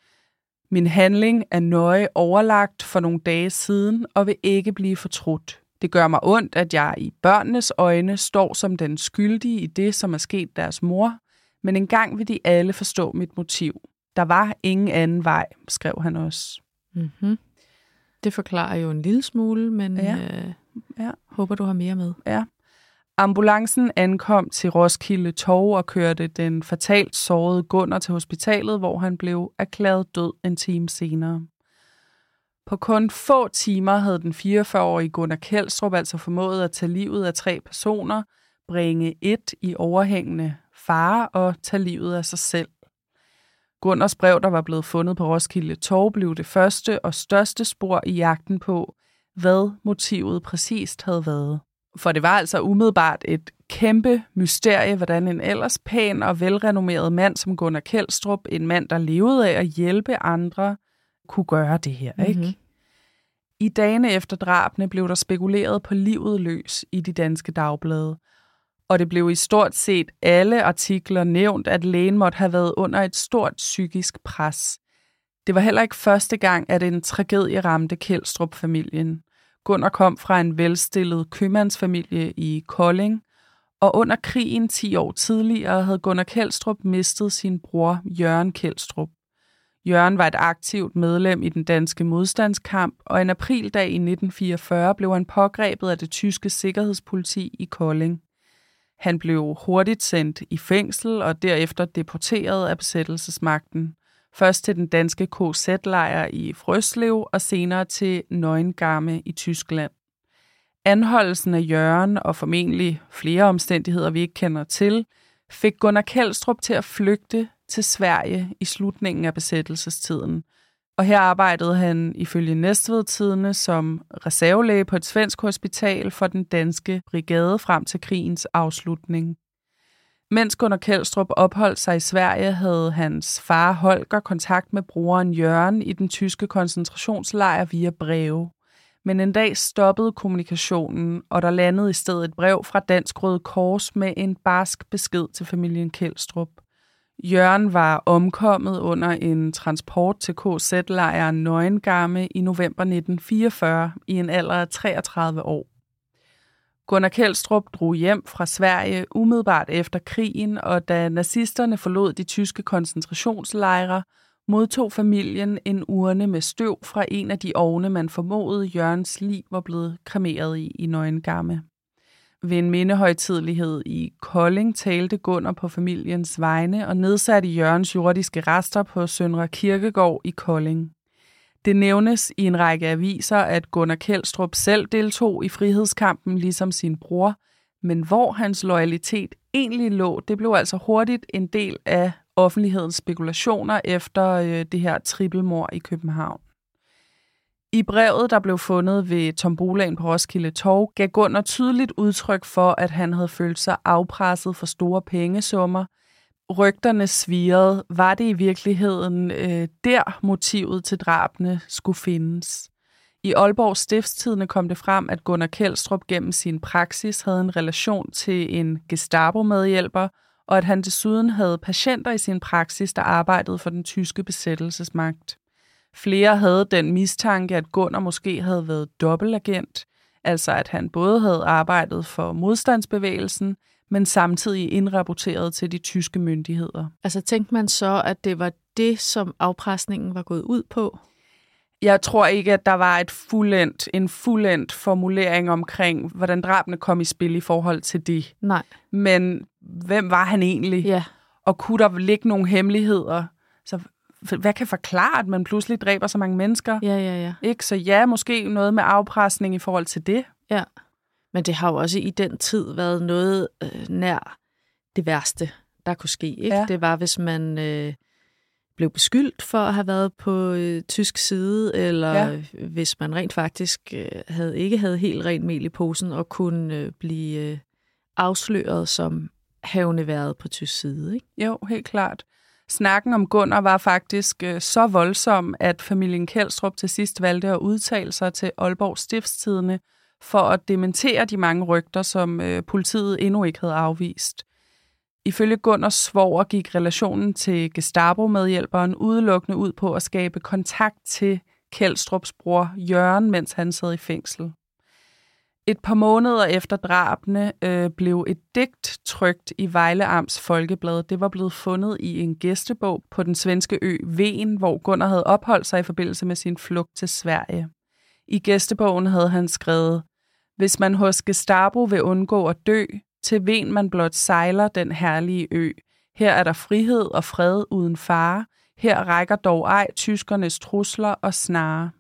Min handling er nøje overlagt for nogle dage siden og vil ikke blive fortrudt. Det gør mig ondt, at jeg i børnenes øjne står som den skyldige i det, som er sket deres mor, men engang vil de alle forstå mit motiv. Der var ingen anden vej, skrev han også. Mm-hmm. Det forklarer jo en lille smule, men håber, du har mere med. Ja. Ambulancen ankom til Roskilde Torv og kørte den fatalt sårede Gunnar til hospitalet, hvor han blev erklæret død en time senere. På kun få timer havde den 44-årige Gunnar Kjeldstrup altså formået at tage livet af 3 personer, bringe 1 i overhængende fare og tage livet af sig selv. Gunnars brev, der var blevet fundet på Roskilde Torv, blev det første og største spor i jagten på, hvad motivet præcist havde været. For det var altså umiddelbart et kæmpe mysterie, hvordan en ellers pæn og velrenommeret mand som Gunnar Kjeldstrup, en mand, der levede af at hjælpe andre, kunne gøre det her, ikke? Mm-hmm. I dagene efter drabene blev der spekuleret på livet løs i de danske dagblade, og det blev i stort set alle artikler nævnt, at lægen måtte have været under et stort psykisk pres. Det var heller ikke første gang, at en tragedie ramte Kjeldstrup-familien. Gunnar kom fra en velstillet købmandsfamilie i Kolding, og under krigen 10 år tidligere havde Gunnar Kjeldstrup mistet sin bror Jørgen Kjeldstrup. Jørgen var et aktivt medlem i den danske modstandskamp, og en aprildag i 1944 blev han pågrebet af det tyske sikkerhedspoliti i Kolding. Han blev hurtigt sendt i fængsel og derefter deporteret af besættelsesmagten. Først til den danske KZ-lejr i Frøslev og senere til Neuengamme i Tyskland. Anholdelsen af Jørgen og formentlig flere omstændigheder, vi ikke kender til, fik Gunnar Kjeldstrup til at flygte til Sverige i slutningen af besættelsestiden. Og her arbejdede han ifølge Næstved-Tidende som reservelæge på et svensk hospital for den danske brigade frem til krigens afslutning. Mens Gunnar Kjeldstrup opholdt sig i Sverige, havde hans far Holger kontakt med broren Jørgen i den tyske koncentrationslejr via breve. Men en dag stoppede kommunikationen, og der landede i stedet et brev fra Dansk Røde Kors med en barsk besked til familien Kjeldstrup. Jørgen var omkommet under en transport til KZ-lejren Neuengamme i november 1944 i en alder af 33 år. Gunnar Kjeldstrup drog hjem fra Sverige umiddelbart efter krigen, og da nazisterne forlod de tyske koncentrationslejre, modtog familien en urne med støv fra en af de ovne, man formodede Jørgens lig var blevet kremeret i Neuengamme. Ved en mindehøjtidelighed i Kolding talte Gunnar på familiens vegne og nedsatte Jørgens jordiske rester på Søndre Kirkegård i Kolding. Det nævnes i en række aviser, at Gunnar Kjeldstrup selv deltog i frihedskampen ligesom sin bror, men hvor hans loyalitet egentlig lå, det blev altså hurtigt en del af offentlighedens spekulationer efter det her trippelmord i København. I brevet, der blev fundet ved tombolaen på Roskilde Torv, gav Gunnar tydeligt udtryk for, at han havde følt sig afpresset for store pengesummer. Rygterne svirrede. Var det i virkeligheden der motivet til drabene skulle findes? I Aalborg Stiftstidende kom det frem, at Gunnar Kjeldstrup gennem sin praksis havde en relation til en Gestapo-medhjælper, og at han desuden havde patienter i sin praksis, der arbejdede for den tyske besættelsesmagt. Flere havde den mistanke, at Gunnar måske havde været dobbeltagent, altså at han både havde arbejdet for modstandsbevægelsen, men samtidig indrapporteret til de tyske myndigheder. Altså tænkte man så, at det var det, som afpresningen var gået ud på? Jeg tror ikke, at der var en fuldendt formulering omkring, hvordan drabene kom i spil i forhold til det. Nej. Men hvem var han egentlig? Ja. Og kunne der ligge nogle hemmeligheder? Så hvad kan forklare, at man pludselig dræber så mange mennesker? Ja. Ikke? Så ja, måske noget med afpresning i forhold til det. Ja, men det har jo også i den tid været noget nær det værste, der kunne ske. Ikke? Ja. Det var, hvis man blev beskyldt for at have været på tysk side, eller hvis man rent faktisk ikke havde helt rent mel i posen og kunne blive afsløret som havende været på tysk side. Ikke? Jo, helt klart. Snakken om Gunnar var faktisk så voldsom, at familien Kjeldstrup til sidst valgte at udtale sig til Aalborg Stiftstidende for at dementere de mange rygter, som politiet endnu ikke havde afvist. Ifølge Gunnars svoger gik relationen til Gestapo-medhjælperen udelukkende ud på at skabe kontakt til Kjeldstrups bror Jørgen, mens han sad i fængsel. Et par måneder efter drabene blev et digt trykt i Vejle Amts Folkeblad. Det var blevet fundet i en gæstebog på den svenske ø Ven, hvor Gunnar havde opholdt sig i forbindelse med sin flugt til Sverige. I gæstebogen havde han skrevet: "Hvis man hos Gestapo vil undgå at dø, til Ven man blot sejler den herlige ø. Her er der frihed og fred uden fare. Her rækker dog ej tyskernes trusler og snare."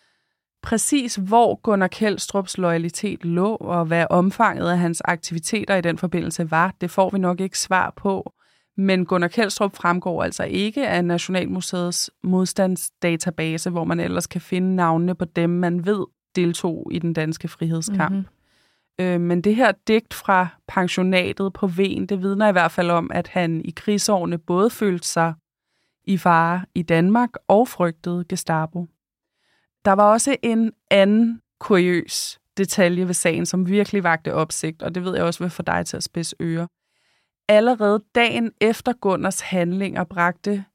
Præcis hvor Gunnar Kjeldstrups loyalitet lå, og hvad omfanget af hans aktiviteter i den forbindelse var, det får vi nok ikke svar på. Men Gunnar Kjeldstrup fremgår altså ikke af Nationalmuseets modstandsdatabase, hvor man ellers kan finde navnene på dem, man ved deltog i den danske frihedskamp. Mm-hmm. Men det her digt fra pensionatet på Ven, det vidner i hvert fald om, at han i krigsårene både følte sig i fare i Danmark og frygtede Gestapo. Der var også en anden kuriøs detalje ved sagen, som virkelig vakte opsigt, og det ved jeg også vil få dig til at spidse ører. Allerede dagen efter Gunnars handlinger bragte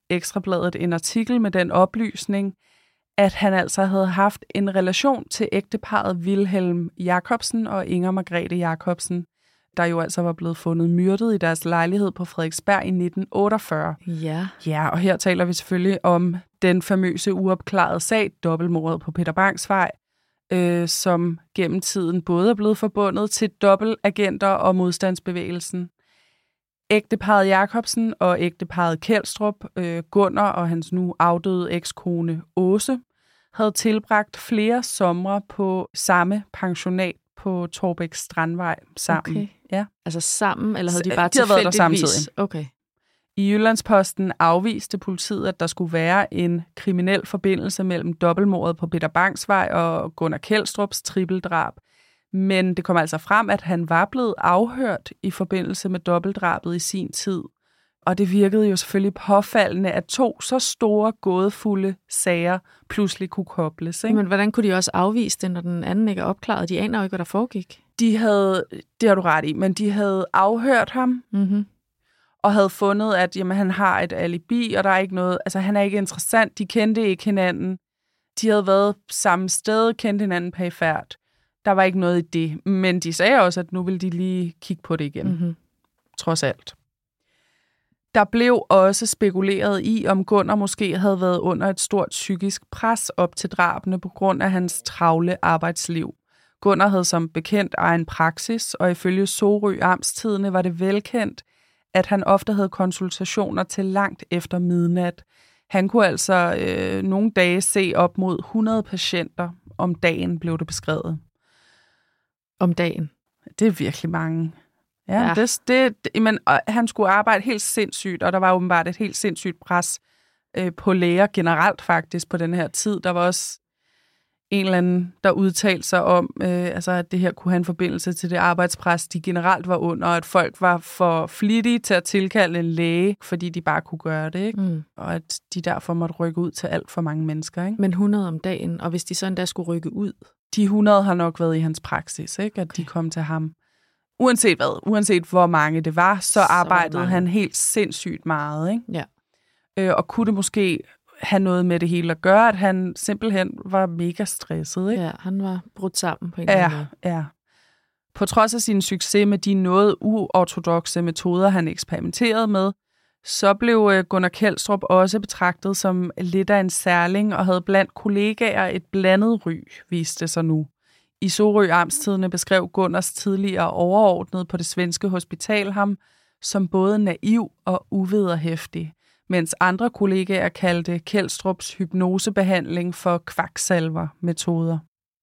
Ekstrabladet en artikel med den oplysning, at han altså havde haft en relation til ægteparret Wilhelm Jacobsen og Inger Margrethe Jacobsen, der jo altså var blevet fundet myrdet i deres lejlighed på Frederiksberg i 1948. Ja. Ja, og her taler vi selvfølgelig om den famøse uopklarede sag, dobbeltmordet på Peter Bangs Vej, som gennem tiden både er blevet forbundet til dobbeltagenter og modstandsbevægelsen. Ægteparret Jacobsen og ægteparret Kjeldstrup, Gunnar og hans nu afdøde ekskone Åse, havde tilbragt flere somre på samme pensionat på Torbæk Strandvej sammen. Okay. Ja. Altså sammen, eller havde de bare de havde været der tilfældigvis? samtidig. Okay. I Jyllandsposten afviste politiet, at der skulle være en kriminel forbindelse mellem dobbeltmordet på Peter Bangs Vej og Gunnar Kjeldstrups trippeldrab. Men det kom altså frem, at han var blevet afhørt i forbindelse med dobbeltdrabet i sin tid. Og det virkede jo selvfølgelig påfaldende, at 2 så store, gådefulde sager pludselig kunne kobles. Ikke? Men hvordan kunne de også afvise det, når den anden ikke er opklaret? De aner jo ikke, hvad der foregik. Det har du ret i, men de havde afhørt ham, og havde fundet, at jamen, han har et alibi, og der er ikke noget, altså han er ikke interessant, de kendte ikke hinanden. De havde været samme sted, kendte hinanden perifert. Der var ikke noget i det, men de sagde også, at nu ville de lige kigge på det igen, trods alt. Der blev også spekuleret i, om Gunnar måske havde været under et stort psykisk pres op til drabene på grund af hans travle arbejdsliv. Gunnar havde som bekendt egen praksis, og ifølge Sorø Amtstidende var det velkendt, at han ofte havde konsultationer til langt efter midnat. Han kunne altså nogle dage se op mod 100 patienter om dagen, blev det beskrevet. Om dagen? Det er virkelig mange. Ja. Men han skulle arbejde helt sindssygt, og der var åbenbart et helt sindssygt pres på læger generelt faktisk på den her tid. Der var også en eller anden, der udtalte sig om, at det her kunne have en forbindelse til det arbejdspres, de generelt var under, og at folk var for flittige til at tilkalde en læge, fordi de bare kunne gøre det, ikke? Og at de derfor måtte rykke ud til alt for mange mennesker. Ikke? Men 100 om dagen, og hvis de så endda skulle rykke ud? De 100 har nok været i hans praksis, ikke? At de kom til ham. Uanset hvor mange det var, så arbejdede han helt sindssygt meget. Ikke? Ja. Og kunne det måske have noget med det hele at gøre, at han simpelthen var mega stresset. Ikke? Ja, han var brudt sammen på en eller anden måde. Ja. På trods af sin succes med de noget uortodokse metoder, han eksperimenterede med, så blev Gunnar Kjeldstrup også betragtet som lidt af en særling og havde blandt kollegaer et blandet ry, viste sig nu. I Sorø Amtstidende beskrev Gunnars tidligere overordnede på det svenske hospital ham som både naiv og uvederhæftig, mens andre kollegaer kaldte Kjeldstrups hypnosebehandling for kvaksalver-metoder.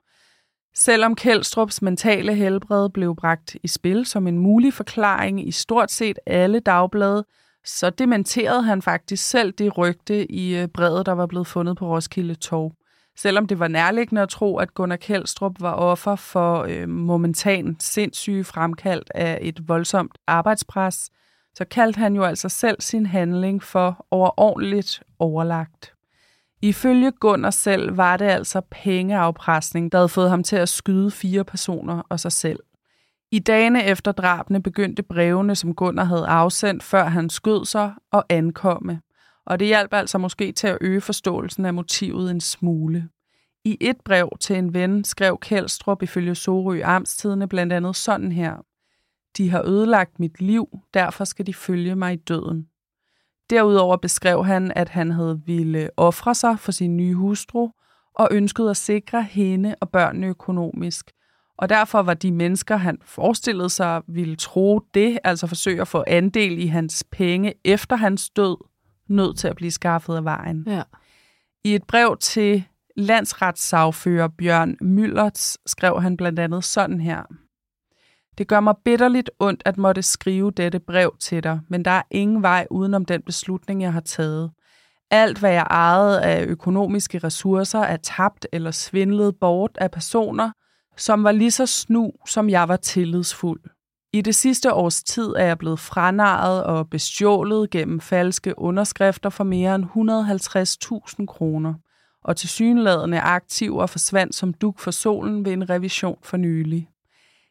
Selvom Kjeldstrups mentale helbred blev bragt i spil som en mulig forklaring i stort set alle dagblade, så dementerede han faktisk selv det rygte i brevet, der var blevet fundet på Roskilde Torv. Selvom det var nærliggende at tro, at Gunnar Kjeldstrup var offer for momentan sindssyge fremkaldt af et voldsomt arbejdspres, så kaldte han jo altså selv sin handling for overordentligt overlagt. Ifølge Gunnar selv var det altså pengeafpresning, der havde fået ham til at skyde 4 personer og sig selv. I dagene efter drabene begyndte brevene, som Gunnar havde afsendt, før han skød sig, at ankomme. Og det hjalp altså måske til at øge forståelsen af motivet en smule. I et brev til en ven skrev Kjeldstrup ifølge Sorø Amtstidende blandt andet sådan her: "De har ødelagt mit liv, derfor skal de følge mig i døden." Derudover beskrev han, at han havde ville ofre sig for sin nye hustru og ønskede at sikre hende og børnene økonomisk. Og derfor var de mennesker, han forestillede sig ville tro det, altså forsøge at få andel i hans penge efter hans død, nødt til at blive skaffet af vejen. Ja. I et brev til landsretssagfører Bjørn Müllerts skrev han blandt andet sådan her: "Det gør mig bitterligt ondt at måtte skrive dette brev til dig, men der er ingen vej udenom den beslutning, jeg har taget. Alt, hvad jeg ejede af økonomiske ressourcer, er tabt eller svindlet bort af personer, som var lige så snu, som jeg var tillidsfuld. I det sidste års tid er jeg blevet franarret og bestjålet gennem falske underskrifter for mere end 150.000 kroner, og tilsyneladende aktiver forsvandt som dug for solen ved en revision for nylig.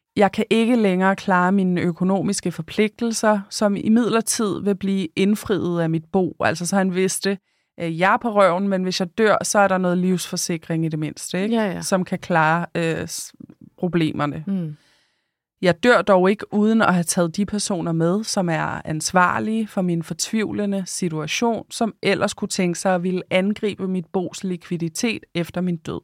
Jeg kan ikke længere klare mine økonomiske forpligtelser, som imidlertid vil blive indfriet af mit bo. Altså så han vidste, jeg er på røven, men hvis jeg dør, så er der noget livsforsikring i det mindste, ikke? Ja. Som kan klare problemerne. Jeg dør dog ikke uden at have taget de personer med, som er ansvarlige for min fortvivlende situation, som ellers kunne tænke sig at ville angribe mit bos likviditet efter min død.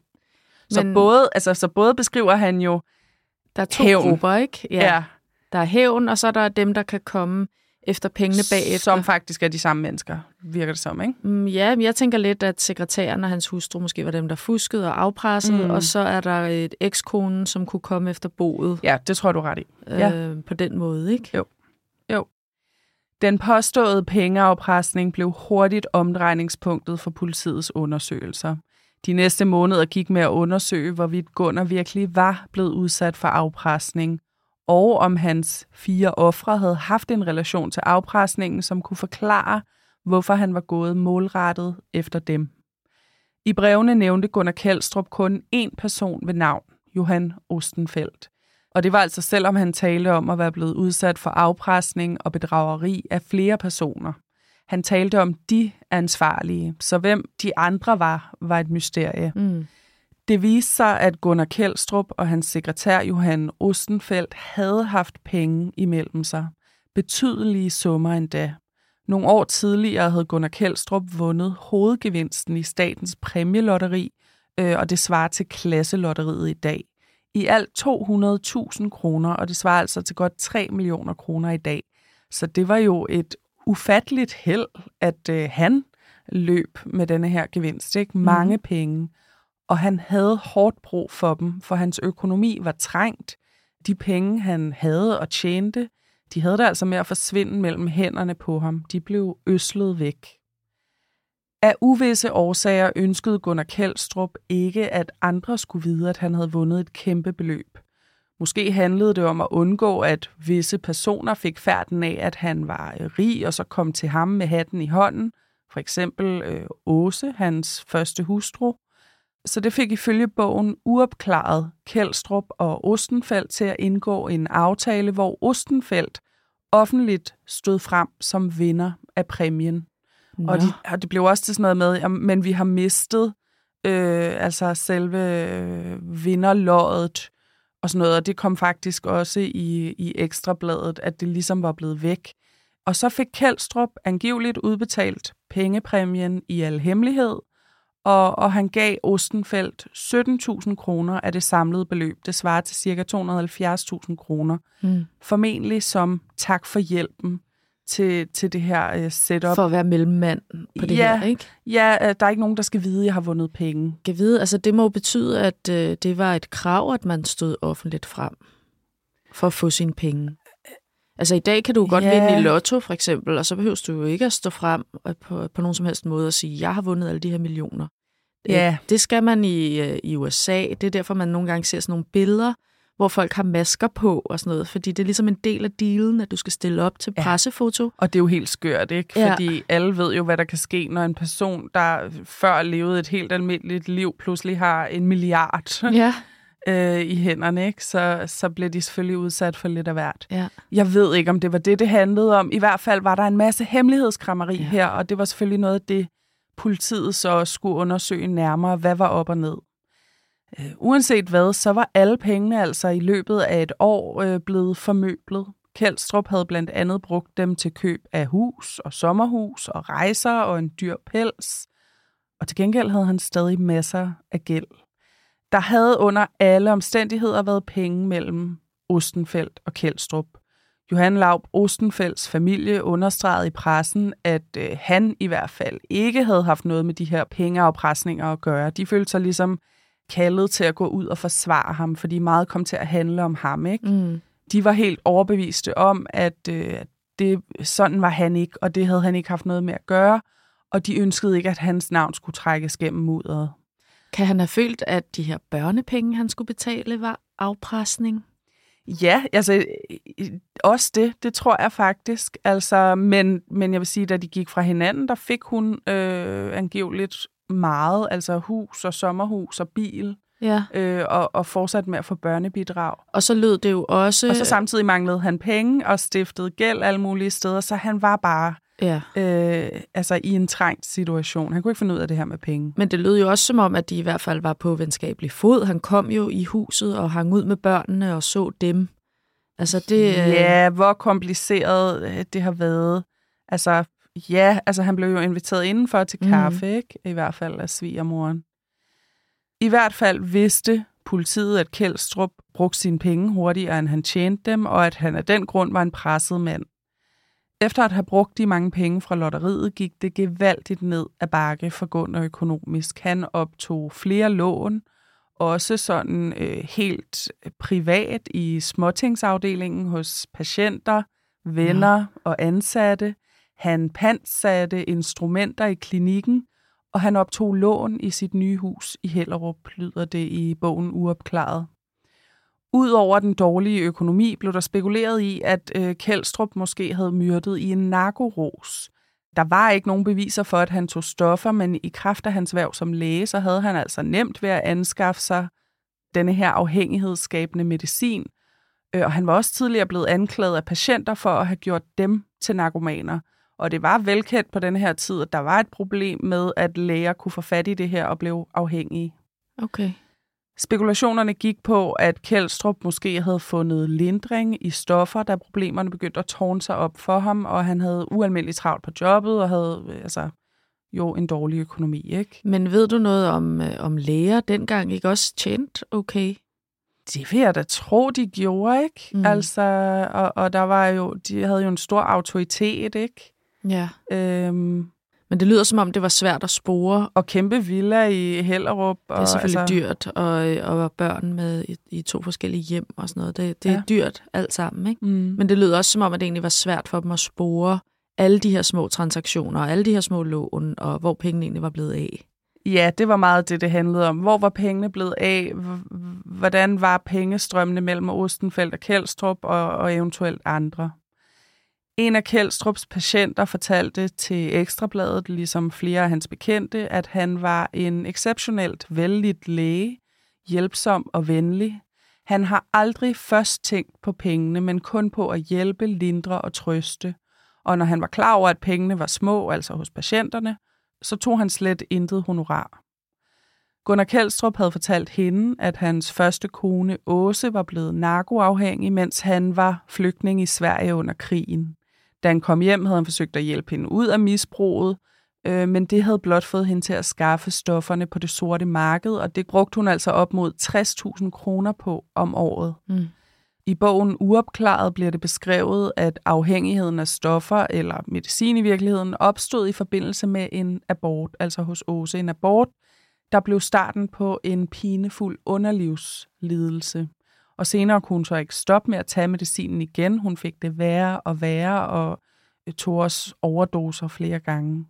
Så både beskriver han jo der er 2 hævn. grupper, ikke? Ja. Der er hævn, og så er der dem, der kan komme efter pengene bagefter. Som faktisk er de samme mennesker, virker det som, ikke? Ja, jeg tænker lidt, at sekretæren og hans hustru måske var dem, der fuskede og afpressede, og så er der et ekskonen, som kunne komme efter boet. Ja, det tror jeg, du er ret i. På den måde, ikke? Jo. Den påståede pengeafpresning blev hurtigt omdrejningspunktet for politiets undersøgelser. De næste måneder gik med at undersøge, hvorvidt Gunnar virkelig var blevet udsat for afpresning, og om hans 4 ofre havde haft en relation til afpresningen, som kunne forklare, hvorfor han var gået målrettet efter dem. I brevene nævnte Gunnar Kjeldstrup kun én person ved navn, Johan Ostenfeldt. Og det var altså selvom han talte om at være blevet udsat for afpresning og bedrageri af flere personer. Han talte om de ansvarlige, så hvem de andre var et mysterie. Det viste sig, at Gunnar Kjeldstrup og hans sekretær Johan Ostenfeldt havde haft penge imellem sig. Betydelige summer endda. Nogle år tidligere havde Gunnar Kjeldstrup vundet hovedgevinsten i statens præmielotteri, og det svarer til klasselotteriet i dag. I alt 200.000 kroner, og det svarer altså til godt 3 millioner kroner i dag. Så det var jo et ufatteligt held, at han løb med denne her gevinst. Ikke? Mange penge. Og han havde hårdt brug for dem, for hans økonomi var trængt. De penge, han havde og tjente, de havde det altså med at forsvinde mellem hænderne på ham. De blev ødslet væk. Af uvisse årsager ønskede Gunnar Kjeldstrup ikke, at andre skulle vide, at han havde vundet et kæmpe beløb. Måske handlede det om at undgå, at visse personer fik færden af, at han var rig, og så kom til ham med hatten i hånden. For eksempel Åse, hans første hustru. Så det fik ifølge bogen uopklaret Kjeldstrup og Ostenfeldt til at indgå en aftale, hvor Ostenfeldt offentligt stod frem som vinder af præmien. Og det blev også til sådan noget med, men vi har mistet altså selve vinderloddet og sådan noget, og det kom faktisk også i Ekstrabladet, at det ligesom var blevet væk. Og så fik Kjeldstrup angiveligt udbetalt pengepræmien i al hemmelighed, og han gav Ostenfeldt 17.000 kroner af det samlede beløb. Det svarer til ca. 270.000 kroner. Formentlig som tak for hjælpen til det her setup. For at være mellemmand på det her, ikke? Ja, der er ikke nogen, der skal vide, at jeg har vundet penge. Kan vide, altså det må jo betyde, at det var et krav, at man stod offentligt frem for at få sine penge. Altså i dag kan du godt vinde i lotto, for eksempel, og så behøver du jo ikke at stå frem på nogen som helst måde og sige, jeg har vundet alle de her millioner. Det skal man i USA. Det er derfor, man nogle gange ser sådan nogle billeder, hvor folk har masker på og sådan noget, fordi det er ligesom en del af dealen, at du skal stille op til pressefoto. Og det er jo helt skørt, ikke? Fordi alle ved jo, hvad der kan ske, når en person, der før levede et helt almindeligt liv, pludselig har 1 milliard i hænderne, ikke? Så bliver de selvfølgelig udsat for lidt af hvert. Ja. Jeg ved ikke, om det var det handlede om. I hvert fald var der en masse hemmelighedskrammeri her, og det var selvfølgelig noget af det, politiet så skulle undersøge nærmere, hvad var op og ned. Uanset hvad, så var alle pengene altså i løbet af et år blevet formøblet. Kjeldstrup havde blandt andet brugt dem til køb af hus og sommerhus og rejser og en dyr pels. Og til gengæld havde han stadig masser af gæld. Der havde under alle omstændigheder været penge mellem Ostenfeldt og Kjeldstrup. Johan Laub Ostenfeldts familie understregede i pressen, at han i hvert fald ikke havde haft noget med de her pengeafpresninger at gøre. De følte sig ligesom kaldet til at gå ud og forsvare ham, fordi meget kom til at handle om ham, ikke? De var helt overbeviste om, at sådan var han ikke, og det havde han ikke haft noget med at gøre, og de ønskede ikke, at hans navn skulle trækkes gennem mudderet. Kan han have følt, at de her børnepenge, han skulle betale, var afpresning? Ja, altså også det tror jeg faktisk. Altså, men jeg vil sige, da de gik fra hinanden, der fik hun angiveligt meget, altså hus og sommerhus og bil. og fortsatte med at få børnebidrag. Og så lød det jo også... Og så samtidig manglede han penge og stiftede gæld alle mulige steder, så han var bare i en trængt situation. Han kunne ikke finde ud af det her med penge. Men det lød jo også som om, at de i hvert fald var på venskabelig fod. Han kom jo i huset og hang ud med børnene og så dem. Altså det... Ja, hvor kompliceret det har været. Altså han blev jo inviteret indenfor til kaffe, ikke? I hvert fald af svigermoren. I hvert fald vidste politiet, at Kjeldstrup brugte sine penge hurtigere, end han tjente dem, og at han af den grund var en presset mand. Efter at have brugt de mange penge fra lotteriet, gik det gevaldigt ned ad bakke for Gunnar økonomisk. Han optog flere lån, også sådan helt privat i småtingsafdelingen hos patienter, venner og ansatte. Han pantsatte instrumenter i klinikken, og han optog lån i sit nye hus i Hellerup, lyder det i bogen Uopklaret. Udover den dårlige økonomi blev der spekuleret i, at Kjeldstrup måske havde myrdet i en narkoros. Der var ikke nogen beviser for, at han tog stoffer, men i kraft af hans hverv som læge, så havde han altså nemt ved at anskaffe sig denne her afhængighedsskabende medicin. Og han var også tidligere blevet anklaget af patienter for at have gjort dem til narkomaner. Og det var velkendt på den her tid, at der var et problem med, at læger kunne få fat i det her og blev afhængige. Okay. Spekulationerne gik på, at Kjeldstrup måske havde fundet lindring i stoffer, da problemerne begyndte at tårne sig op for ham, og han havde ualmindeligt travlt på jobbet og havde jo en dårlig økonomi, ikke? Men ved du noget om læger dengang ikke også tjent okay? Det vil jeg da tro, de gjorde, ikke? Og der var jo, de havde jo en stor autoritet, ikke? Ja. Men det lyder som om, det var svært at spore. Og kæmpe villa i Hellerup. Det er selvfølgelig dyrt, og børn med i 2 forskellige hjem og sådan noget. Det er dyrt alt sammen, ikke? Men det lyder også som om, at det egentlig var svært for dem at spore alle de her små transaktioner, og alle de her små lån, og hvor pengene egentlig var blevet af. Ja, det var meget det handlede om. Hvor var pengene blevet af? Hvordan var pengestrømmene mellem Ostenfeld og Kjeldstrup og eventuelt andre? En af Kjeldstrups patienter fortalte til Ekstrabladet, ligesom flere af hans bekendte, at han var en exceptionelt vellidt læge, hjælpsom og venlig. Han har aldrig først tænkt på pengene, men kun på at hjælpe, lindre og trøste. Og når han var klar over, at pengene var små, altså hos patienterne, så tog han slet intet honorar. Gunnar Kjeldstrup havde fortalt hende, at hans første kone Åse var blevet narkoafhængig, mens han var flygtning i Sverige under krigen. Da han kom hjem, havde han forsøgt at hjælpe hende ud af misbruget, men det havde blot fået hende til at skaffe stofferne på det sorte marked, og det brugte hun altså op mod 60.000 kroner på om året. I bogen Uopklaret bliver det beskrevet, at afhængigheden af stoffer eller medicin i virkeligheden opstod i forbindelse med en abort, altså hos Åse. En abort, der blev starten på en pinefuld underlivslidelse. Og senere kunne hun så ikke stoppe med at tage medicinen igen. Hun fik det værre og værre og tog også overdoser flere gange.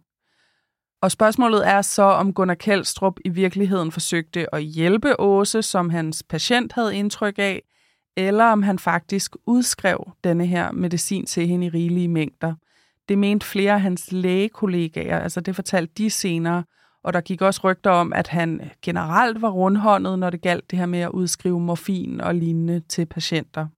Og spørgsmålet er så, om Gunnar Kjeldstrup i virkeligheden forsøgte at hjælpe Åse, som hans patient havde indtryk af, eller om han faktisk udskrev denne her medicin til hende i rigelige mængder. Det mente flere af hans lægekollegaer, altså det fortalte de senere, og der gik også rygter om, at han generelt var rundhåndet, når det galt det her med at udskrive morfin og lignende til patienter.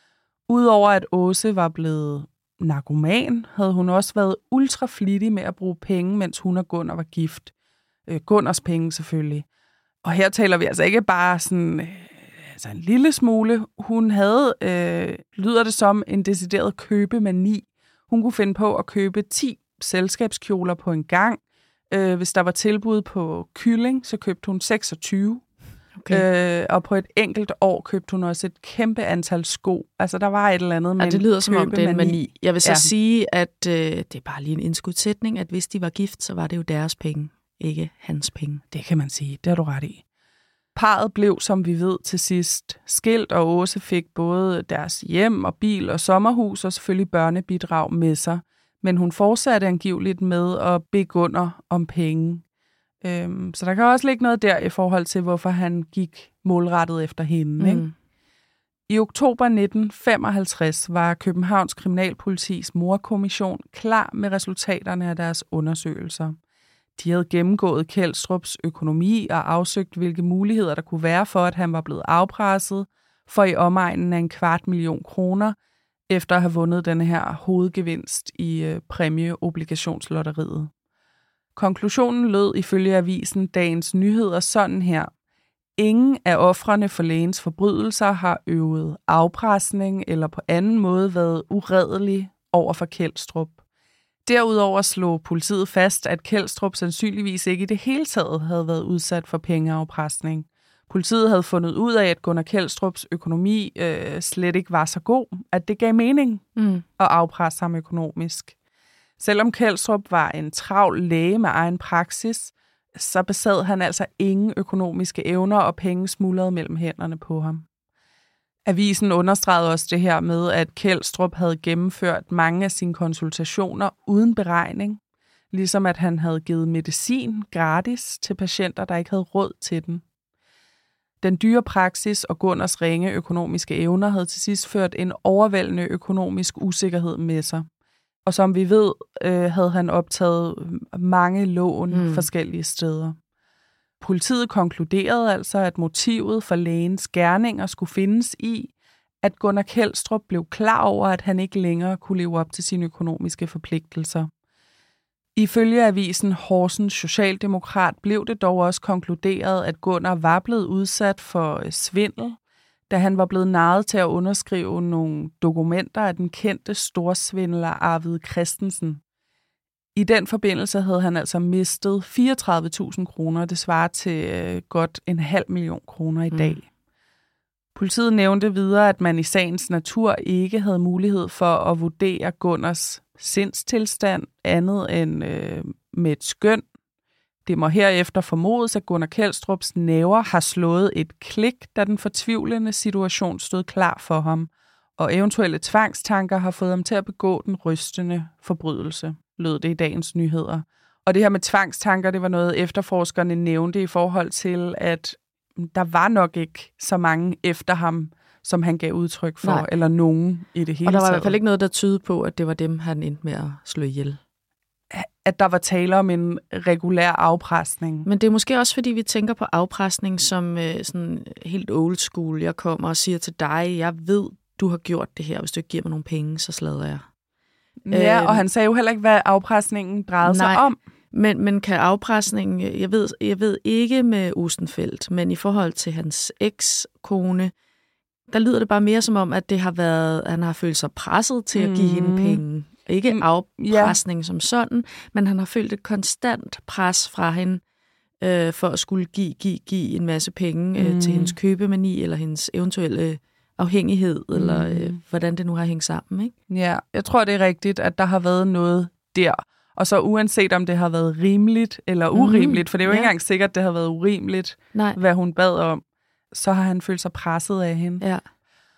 Udover at Åse var blevet narkoman, havde hun også været ultra flittig med at bruge penge, mens hun og Gunnar var gift. Gunnars penge selvfølgelig. Og her taler vi altså ikke bare sådan en lille smule. Hun havde, lyder det som, en decideret købemani. Hun kunne finde på at købe 10 selskabskjoler på en gang. Hvis der var tilbud på kylling, så købte hun 26. Okay. Og på et enkelt år købte hun også et kæmpe antal sko. Altså, der var et eller andet med det lyder som om det er en mani. Jeg vil så sige, at det er bare lige en indskudsætning, at hvis de var gift, så var det jo deres penge, ikke hans penge. Det kan man sige. Det har du ret i. Parret blev, som vi ved, til sidst skilt, og Åse fik både deres hjem og bil og sommerhus og selvfølgelig børnebidrag med sig. Men hun fortsatte angiveligt med at bede Gunnar om penge. Så der kan også ligge noget der i forhold til, hvorfor han gik målrettet efter hende. Ikke? I oktober 1955 var Københavns Kriminalpolitis mordkommission klar med resultaterne af deres undersøgelser. De havde gennemgået Kjeldstrups økonomi og afsøgt, hvilke muligheder der kunne være for, at han var blevet afpresset for i omegnen af 250.000 kroner, efter at have vundet denne her hovedgevinst i præmieobligationslotteriet. Konklusionen lød ifølge avisen Dagens Nyheder sådan her. Ingen af ofrene for lægens forbrydelser har øvet afpresning eller på anden måde været uredelig over for Kjeldstrup. Derudover slog politiet fast, at Kjeldstrup sandsynligvis ikke i det hele taget havde været udsat for pengeafpresning. Politiet havde fundet ud af, at Gunnar Kjeldstrups økonomi slet ikke var så god, at det gav mening at afpresse ham økonomisk. Selvom Kjeldstrup var en travl læge med egen praksis, så besad han altså ingen økonomiske evner, og penge smuldrede mellem hænderne på ham. Avisen understregede også det her med, at Kjeldstrup havde gennemført mange af sine konsultationer uden beregning, ligesom at han havde givet medicin gratis til patienter, der ikke havde råd til den. Den dyre praksis og Gunnars ringe økonomiske evner havde til sidst ført en overvældende økonomisk usikkerhed med sig. Og som vi ved, havde han optaget mange lån forskellige steder. Politiet konkluderede altså, at motivet for lægens gerninger skulle findes i, at Gunnar Kjeldstrup blev klar over, at han ikke længere kunne leve op til sine økonomiske forpligtelser. Ifølge avisen Horsens Socialdemokrat blev det dog også konkluderet, at Gunnar var blevet udsat for svindel, da han var blevet narret til at underskrive nogle dokumenter af den kendte storsvindler Arvid Christensen. I den forbindelse havde han altså mistet 34.000 kroner, det svarer til godt 500.000 kroner i dag. Politiet nævnte videre, at man i sagens natur ikke havde mulighed for at vurdere Gunnars sindstilstand andet end med et skøn. Det må herefter formodes, at Gunnar Kjeldstrups næver har slået et klik, da den fortvivlende situation stod klar for ham, og eventuelle tvangstanker har fået ham til at begå den rystende forbrydelse, lød det i Dagens Nyheder. Og det her med tvangstanker, det var noget efterforskerne nævnte i forhold til, at der var nok ikke så mange efter ham, som han gav udtryk for, Nej. Eller nogen i det hele taget. Og der var i hvert fald ikke noget, der tydede på, at det var dem, han endte med at slå ihjel. At der var tale om en regulær afpresning. Men det er måske også, fordi vi tænker på afpresning som sådan helt old school. Jeg kommer og siger til dig, jeg ved, du har gjort det her. Hvis du ikke giver mig nogle penge, så slader jeg. Ja, og han sagde jo heller ikke, hvad afpresningen drejede sig om. Men kan afpresningen, jeg ved ikke med Ostenfeldt, men i forhold til hans ekskone, der lyder det bare mere som om, at det har været, han har følt sig presset til at give hende penge. Ikke afpresning som sådan, men han har følt et konstant pres fra hende for at skulle give en masse penge til hendes købemani eller hendes eventuelle afhængighed, eller hvordan det nu har hængt sammen. Ikke? Ja, jeg tror, det er rigtigt, at der har været noget der. Og så uanset om det har været rimeligt eller urimeligt, for det er jo ikke engang sikkert, at det har været urimeligt, hvad hun bad om, så har han følt sig presset af hende. Ja.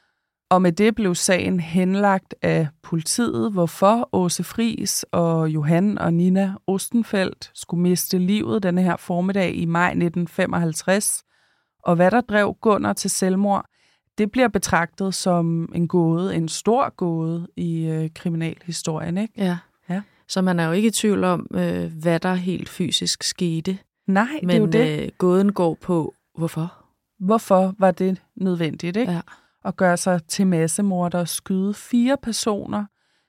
Og med det blev sagen henlagt af politiet, hvorfor Åse Friis og Johan og Nina Ostenfeldt skulle miste livet denne her formiddag i maj 1955. Og hvad der drev Gunnar til selvmord, det bliver betragtet som en gåde, en stor gåde i kriminalhistorien, ikke? Ja. Så man er jo ikke i tvivl om, hvad der helt fysisk skete. Nej, men det er jo det. Gåden går på, hvorfor? Hvorfor var det nødvendigt, ikke? Ja. At gøre sig til massemorder og skyde 4 personer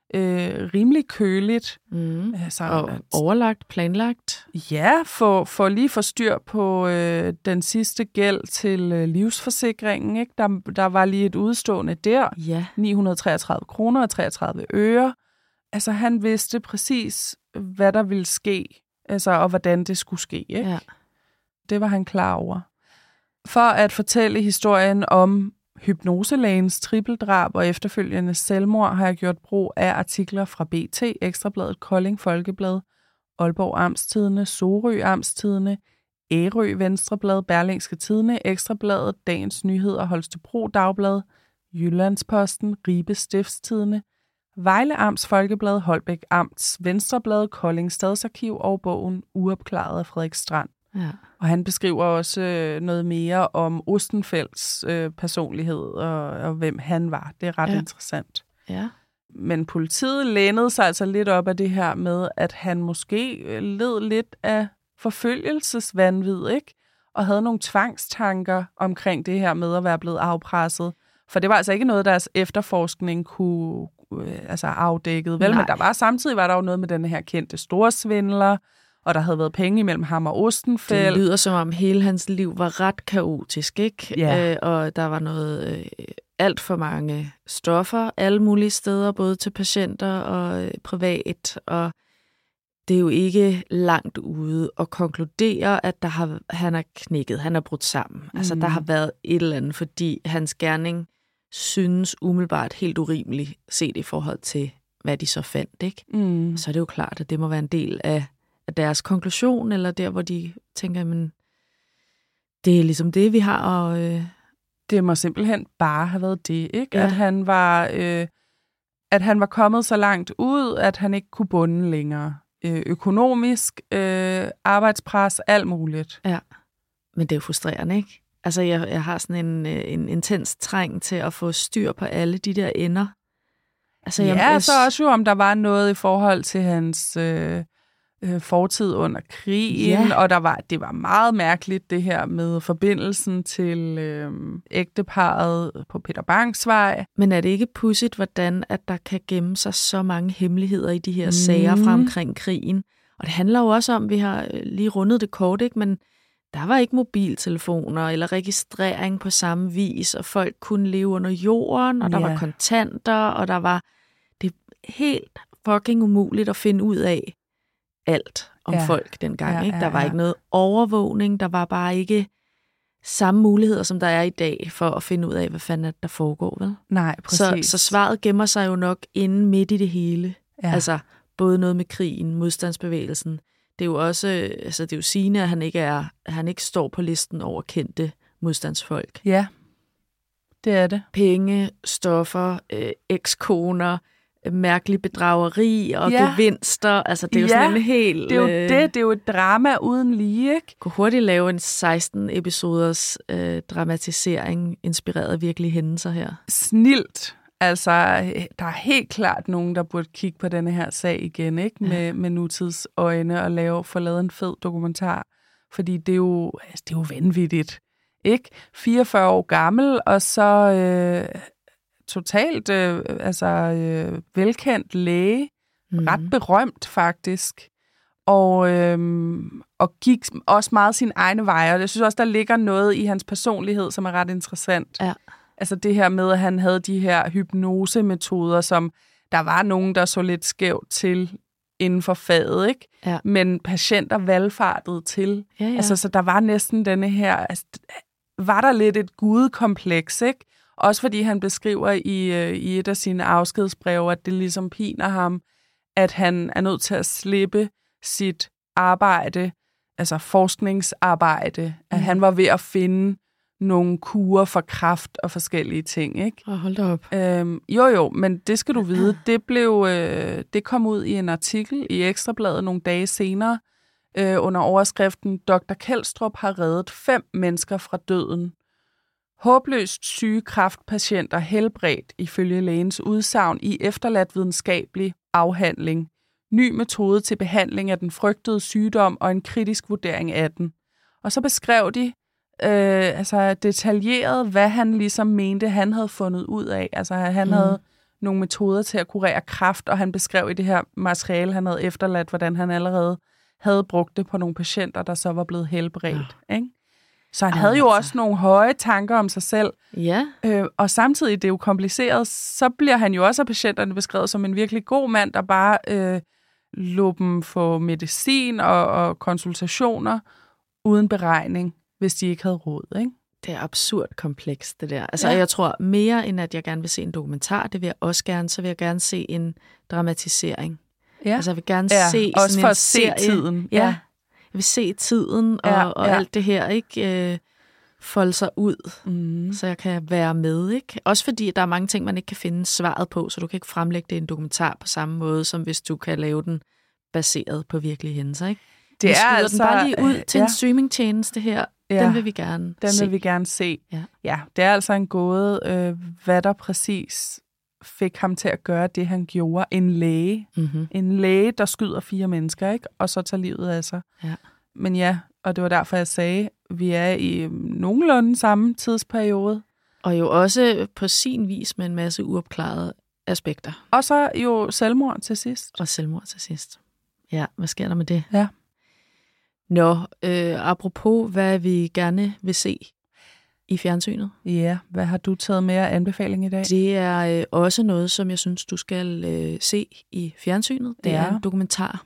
rimelig køligt. Altså, og overlagt, planlagt. Ja, for lige få styr på den sidste gæld til livsforsikringen. Ikke? Der var lige et udstående der. Ja. 933 kroner og 33 øre. Altså, han vidste præcis, hvad der ville ske, altså, og hvordan det skulle ske. Ikke? Ja. Det var han klar over. For at fortælle historien om hypnoselægens trippeldrab og efterfølgende selvmord, har jeg gjort brug af artikler fra BT, Ekstrabladet, Kolding Folkeblad, Aalborg Amtstidende, Sorø Amtstidende, Ærø Venstreblad, Berlingske Tidende, Ekstrabladet, Dagens Nyheder, Holstebro Dagblad, Jyllandsposten, Ribe Stiftstidende, Vejle Amts Folkeblad, Holbæk Amts Venstreblad, Kolding Stadsarkiv og bogen Uopklaret af Frederik Strand. Ja. Og han beskriver også noget mere om Ostenfeldts personlighed og hvem han var. Det er ret interessant. Ja. Men politiet lænede sig altså lidt op af det her med, at han måske led lidt af forfølgelsesvanvid, ikke? Og havde nogle tvangstanker omkring det her med at være blevet afpresset. For det var altså ikke noget, deres efterforskning kunne afdækket. Vel? Men samtidig var der jo noget med den her kendte storsvindler, og der havde været penge imellem ham og Ostenfeld. Det lyder som om hele hans liv var ret kaotisk, ikke? Ja. Og der var noget alt for mange stoffer alle mulige steder, både til patienter og privat, og det er jo ikke langt ude at konkludere, at han er knækket, han er brudt sammen. Altså, der har været et eller andet, fordi hans gerning synes umiddelbart helt urimeligt set i forhold til, hvad de så fandt, ikke? Så er det jo klart, at det må være en del af deres konklusion, eller der, hvor de tænker, men det er ligesom det, vi har, og det må simpelthen bare have været det, ikke? Ja. At han var kommet så langt ud, at han ikke kunne bunde længere. Økonomisk, arbejdspres, alt muligt. Ja, men det er jo frustrerende, ikke? Altså, jeg har sådan en intens træng til at få styr på alle de der ender. Altså, så også jo, om der var noget i forhold til hans fortid under krigen, og det var meget mærkeligt, det her med forbindelsen til ægteparret på Peter Bangs Vej. Men er det ikke pudsigt, hvordan at der kan gemme sig så mange hemmeligheder i de her sager fra omkring krigen? Og det handler jo også om, vi har lige rundet det kort, ikke? Men der var ikke mobiltelefoner eller registrering på samme vis, og folk kunne leve under jorden, og der var kontanter, og det er helt fucking umuligt at finde ud af alt om folk dengang. Ikke? Der var ikke noget overvågning, der var bare ikke samme muligheder, som der er i dag, for at finde ud af, hvad fanden der foregår. Vel? Nej, præcis. Så svaret gemmer sig jo nok inde midt i det hele. Ja. Altså både noget med krigen, modstandsbevægelsen. Det er jo også, det er jo sigende, at han ikke står på listen over kendte modstandsfolk. Ja, det er det. Penge, stoffer, ekskoner, mærkelig bedrageri og gevinster. Altså, det er jo sådan en helt... det er jo det er jo et drama uden lige, ikke? Kunne hurtigt lave en 16 episoders dramatisering, inspireret af virkelige hændelser her. Snilt. Altså, der er helt klart nogen, der burde kigge på denne her sag igen, ikke? Med nutidsøjne og få lavet en fed dokumentar. Fordi det er jo vanvittigt, ikke? 44 år gammel, og så totalt velkendt læge. Ret berømt, faktisk. Og gik også meget sin egne veje. Og jeg synes også, der ligger noget i hans personlighed, som er ret interessant. Ja. Altså det her med, at han havde de her hypnosemetoder, som der var nogen, der så lidt skævt til inden for faget, ikke? Ja. Men patienter valgfartede til. Ja. Altså, så der var næsten denne her... Altså, var der lidt et gudekompleks, ikke? Også fordi han beskriver i et af sine afskedsbreve, at det ligesom piner ham, at han er nødt til at slippe sit arbejde, altså forskningsarbejde. At han var ved at finde nogle kurer for kræft og forskellige ting, ikke? Hold da op. Jo, men det skal du vide. Det kom ud i en artikel i Ekstrabladet nogle dage senere, under overskriften Dr. Kjeldstrup har reddet 5 mennesker fra døden. Håbløst syge kræftpatienter helbredt ifølge lægens udsagn i efterladt videnskabelig afhandling. Ny metode til behandling af den frygtede sygdom og en kritisk vurdering af den. Og så beskrev de detaljeret, hvad han ligesom mente, han havde fundet ud af. Altså han havde nogle metoder til at kurere kræft, og han beskrev i det her materiale, han havde efterladt, hvordan han allerede havde brugt det på nogle patienter, der så var blevet helbredt. Ja. Ikke? Så han havde jo også nogle høje tanker om sig selv. Ja. Og samtidig, det er jo kompliceret, så bliver han jo også af patienterne beskrevet som en virkelig god mand, der bare lod dem få medicin og konsultationer uden beregning, hvis de ikke havde råd, ikke? Det er absurd komplekst, det der. Altså, jeg tror mere, end at jeg gerne vil se en dokumentar, det vil jeg også gerne, så vil jeg gerne se en dramatisering. Ja. Altså, jeg vil gerne se også sådan for en at se tiden. Ja, jeg vil se tiden og alt det her, ikke? Folde sig ud, så jeg kan være med, ikke? Også fordi, der er mange ting, man ikke kan finde svaret på, så du kan ikke fremlægge det i en dokumentar på samme måde, som hvis du kan lave den baseret på virkelige hændelser, ikke? Det er altså den bare lige ud til en streamingtjeneste her. Ja, den vil vi gerne se. Den vil vi gerne se. Ja, det er altså en gåde, hvad der præcis fik ham til at gøre det, han gjorde. En læge. Mm-hmm. En læge, der skyder 4 mennesker, ikke? Og så tager livet af sig. Ja. Men ja, og det var derfor, jeg sagde, vi er i nogenlunde samme tidsperiode. Og jo også på sin vis med en masse uopklarede aspekter. Og så jo selvmord til sidst. Og selvmord til sidst. Ja, hvad sker der med det? Ja. Nå, apropos hvad vi gerne vil se i fjernsynet. Ja, hvad har du taget med af anbefaling i dag? Det er også noget, som jeg synes, du skal se i fjernsynet. Det er en dokumentar.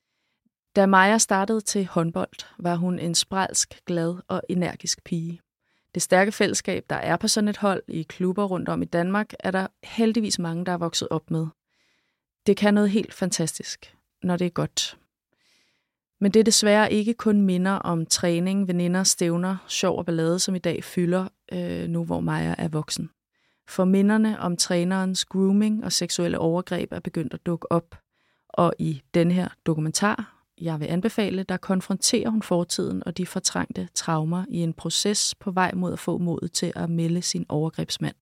Da Maja startede til håndbold, var hun en sprælsk, glad og energisk pige. Det stærke fællesskab, der er på sådan et hold i klubber rundt om i Danmark, er der heldigvis mange, der er vokset op med. Det kan noget helt fantastisk, når det er godt. Men det er desværre ikke kun minder om træning, veninder, stævner, sjov og ballade, som i dag fylder, nu hvor Maja er voksen. For minderne om trænerens grooming og seksuelle overgreb er begyndt at dukke op. Og i den her dokumentar, jeg vil anbefale, der konfronterer hun fortiden og de fortrængte traumer i en proces på vej mod at få modet til at melde sin overgrebsmand.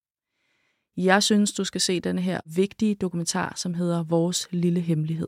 Jeg synes, du skal se denne her vigtige dokumentar, som hedder Vores lille hemmelighed.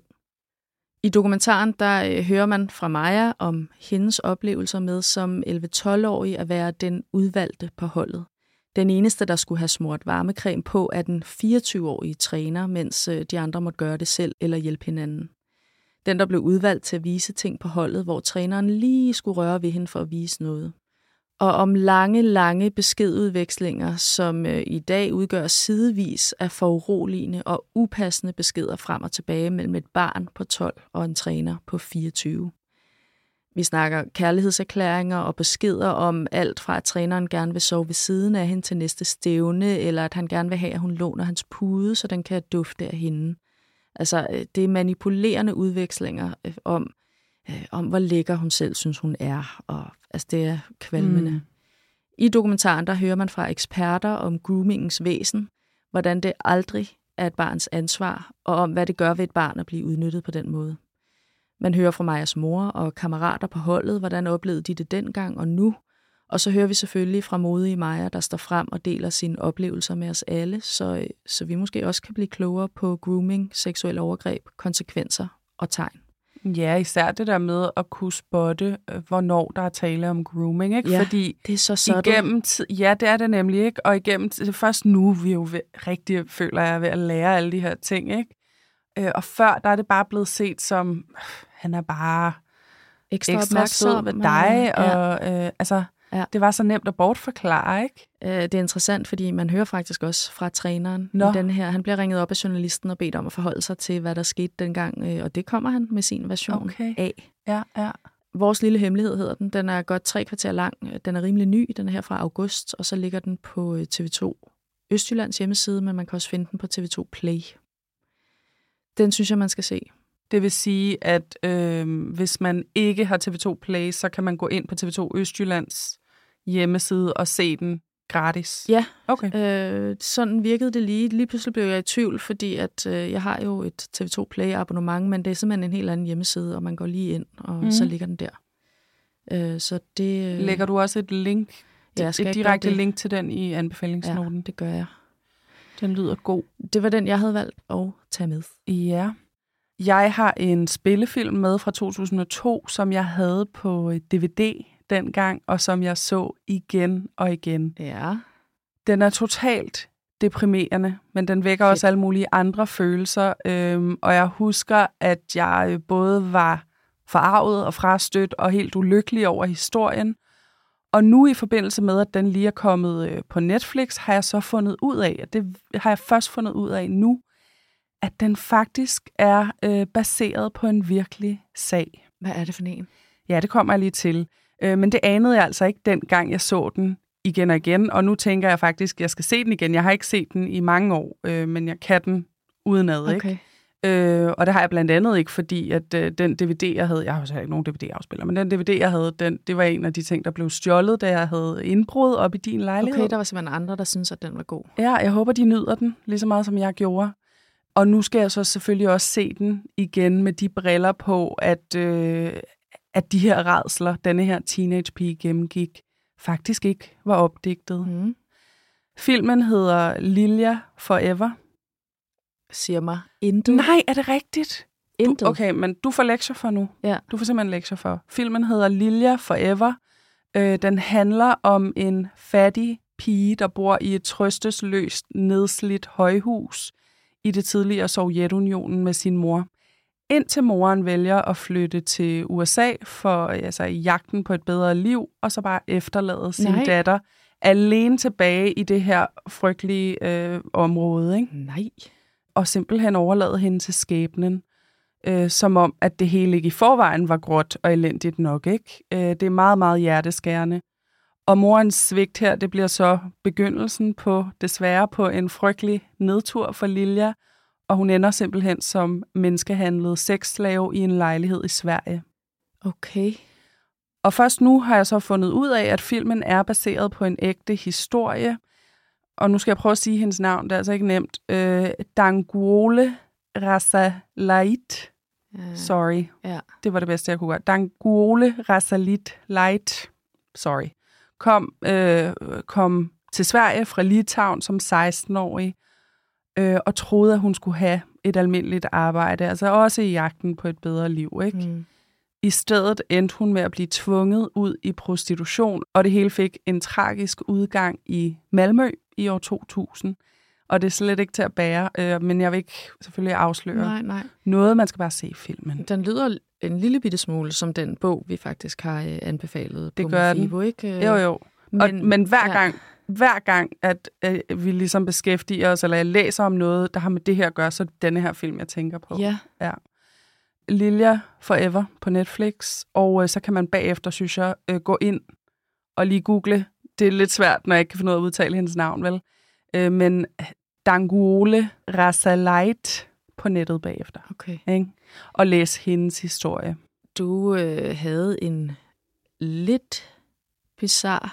I dokumentaren der hører man fra Maja om hendes oplevelser med som 11-12-årig at være den udvalgte på holdet. Den eneste, der skulle have smurt varmecreme på, er den 24-årige træner, mens de andre måtte gøre det selv eller hjælpe hinanden. Den, der blev udvalgt til at vise ting på holdet, hvor træneren lige skulle røre ved hende for at vise noget. Og om lange beskedudvekslinger, som i dag udgør sidevis af foruroligende og upassende beskeder frem og tilbage mellem et barn på 12 og en træner på 24. Vi snakker kærlighedserklæringer og beskeder om alt fra, at træneren gerne vil sove ved siden af hende til næste stævne, eller at han gerne vil have, at hun låner hans pude, så den kan dufte af hende. Altså, det er manipulerende udvekslinger om hvor lækker hun selv synes, hun er. Og, altså, det er kvalmende. I dokumentaren, der hører man fra eksperter om groomingens væsen, hvordan det aldrig er et barns ansvar, og om, hvad det gør ved et barn at blive udnyttet på den måde. Man hører fra Majas mor og kammerater på holdet, hvordan oplevede de det dengang og nu. Og så hører vi selvfølgelig fra modige Maja, der står frem og deler sine oplevelser med os alle, så vi måske også kan blive klogere på grooming, seksuel overgreb, konsekvenser og tegn. Ja, især det der med at kunne spotte, hvornår der er tale om grooming, ikke? Ja, fordi det er så sådan. Ja, det er det nemlig, ikke? Og først nu, vi jo rigtig føler jeg ved at lære alle de her ting, ikke? Og før, der er det bare blevet set som, han er bare ekstra sød ved dig, og ja. Det var så nemt at bortforklare, ikke? Det er interessant, fordi man hører faktisk også fra træneren i den her. Han bliver ringet op af journalisten og bedt om at forholde sig til, hvad der skete dengang, og det kommer han med sin version af. Ja. Vores lille hemmelighed hedder den. Den er godt 3 kvarter lang. Den er rimelig ny. Den er her fra august, og så ligger den på TV2 Østjyllands hjemmeside, men man kan også finde den på TV2 Play. Den synes jeg, man skal se. Det vil sige, at hvis man ikke har TV2 Play, så kan man gå ind på TV2 Østjyllands hjemmeside og se den gratis. Ja, okay. Sådan virkede det lige. Lige pludselig blev jeg i tvivl, fordi at, jeg har jo et TV2 Play abonnement, men det er simpelthen en helt anden hjemmeside, og man går lige ind, og så ligger den der. Så det... Lægger du også et link, et direkte link til den i anbefalingsnoten? Ja, det gør jeg. Den lyder god. Det var den, jeg havde valgt at tage med. Ja. Jeg har en spillefilm med fra 2002, som jeg havde på DVD dengang, og som jeg så igen og igen. Ja. Den er totalt deprimerende, men den vækker også alle mulige andre følelser. Og jeg husker, at jeg både var forarvet og frastødt og helt ulykkelig over historien. Og nu i forbindelse med, at den lige er kommet på Netflix, har jeg så fundet ud af, at det har jeg først fundet ud af nu, at den faktisk er baseret på en virkelig sag. Hvad er det for en? Ja, det kommer jeg lige til. Men det anede jeg altså ikke dengang, jeg så den igen og igen. Og nu tænker jeg faktisk, at jeg skal se den igen. Jeg har ikke set den i mange år, men jeg kan den udenad, okay. Ikke? Og det har jeg blandt andet ikke, fordi at den DVD, jeg havde... Jeg har jo ikke nogen DVD-afspiller, men den DVD, jeg havde, det var en af de ting, der blev stjålet, da jeg havde indbrud op i din lejlighed. Okay, der var simpelthen andre, der synes at den var god. Ja, jeg håber, de nyder den lige så meget, som jeg gjorde. Og nu skal jeg så selvfølgelig også se den igen med de briller på, at de her rædsler, denne her teenagepige gennemgik, faktisk ikke var opdigtet. Mm. Filmen hedder Lilja Forever. Siger mig intet. Nej, er det rigtigt? Intet. Okay, men du får lektier for nu. Ja. Du får simpelthen lektier for. Filmen hedder Lilja Forever. Den handler om en fattig pige, der bor i et trøstesløst, nedslidt højhus i det tidligere Sovjetunionen med sin mor. Indtil moren vælger at flytte til USA for i jagten på et bedre liv, og så bare efterlade sin datter alene tilbage i det her frygtelige område. Ikke? Nej. Og simpelthen overlade hende til skæbnen, som om, at det hele ikke i forvejen var gråt og elendigt nok. Ikke? Det er meget, meget hjerteskærende. Og morens svigt her, det bliver så begyndelsen desværre på en frygtelig nedtur for Lilja, og hun ender simpelthen som menneskehandlet sexslave i en lejlighed i Sverige. Okay. Og først nu har jeg så fundet ud af, at filmen er baseret på en ægte historie. Og nu skal jeg prøve at sige hendes navn, det er altså ikke nemt. Danguole Rasalait. Sorry. Ja. Det var det bedste, jeg kunne gøre. Danguole Rasalait. Sorry. Kom til Sverige fra Litauen som 16-årig. Og troede, at hun skulle have et almindeligt arbejde. Altså også i jagten på et bedre liv, ikke? Mm. I stedet endte hun med at blive tvunget ud i prostitution, og det hele fik en tragisk udgang i Malmø i år 2000. Og det er slet ikke til at bære, men jeg vil ikke selvfølgelig afsløre noget. Man skal bare se filmen. Den lyder en lille bitte smule som den bog, vi faktisk har anbefalet det på gør Mofibo, ikke? Jo. Men hver gang, at vi ligesom beskæftiger os, eller jeg læser om noget, der har med det her at gøre, så er det denne her film, jeg tænker på. Ja. Lilja Forever på Netflix, og så kan man bagefter, synes jeg, gå ind og lige google. Det er lidt svært, når jeg ikke kan finde ud af at udtale hendes navn, vel? Men Danguole Rasalait på nettet bagefter. Okay. Ikke? Og læs hendes historie. Du havde en lidt bizarre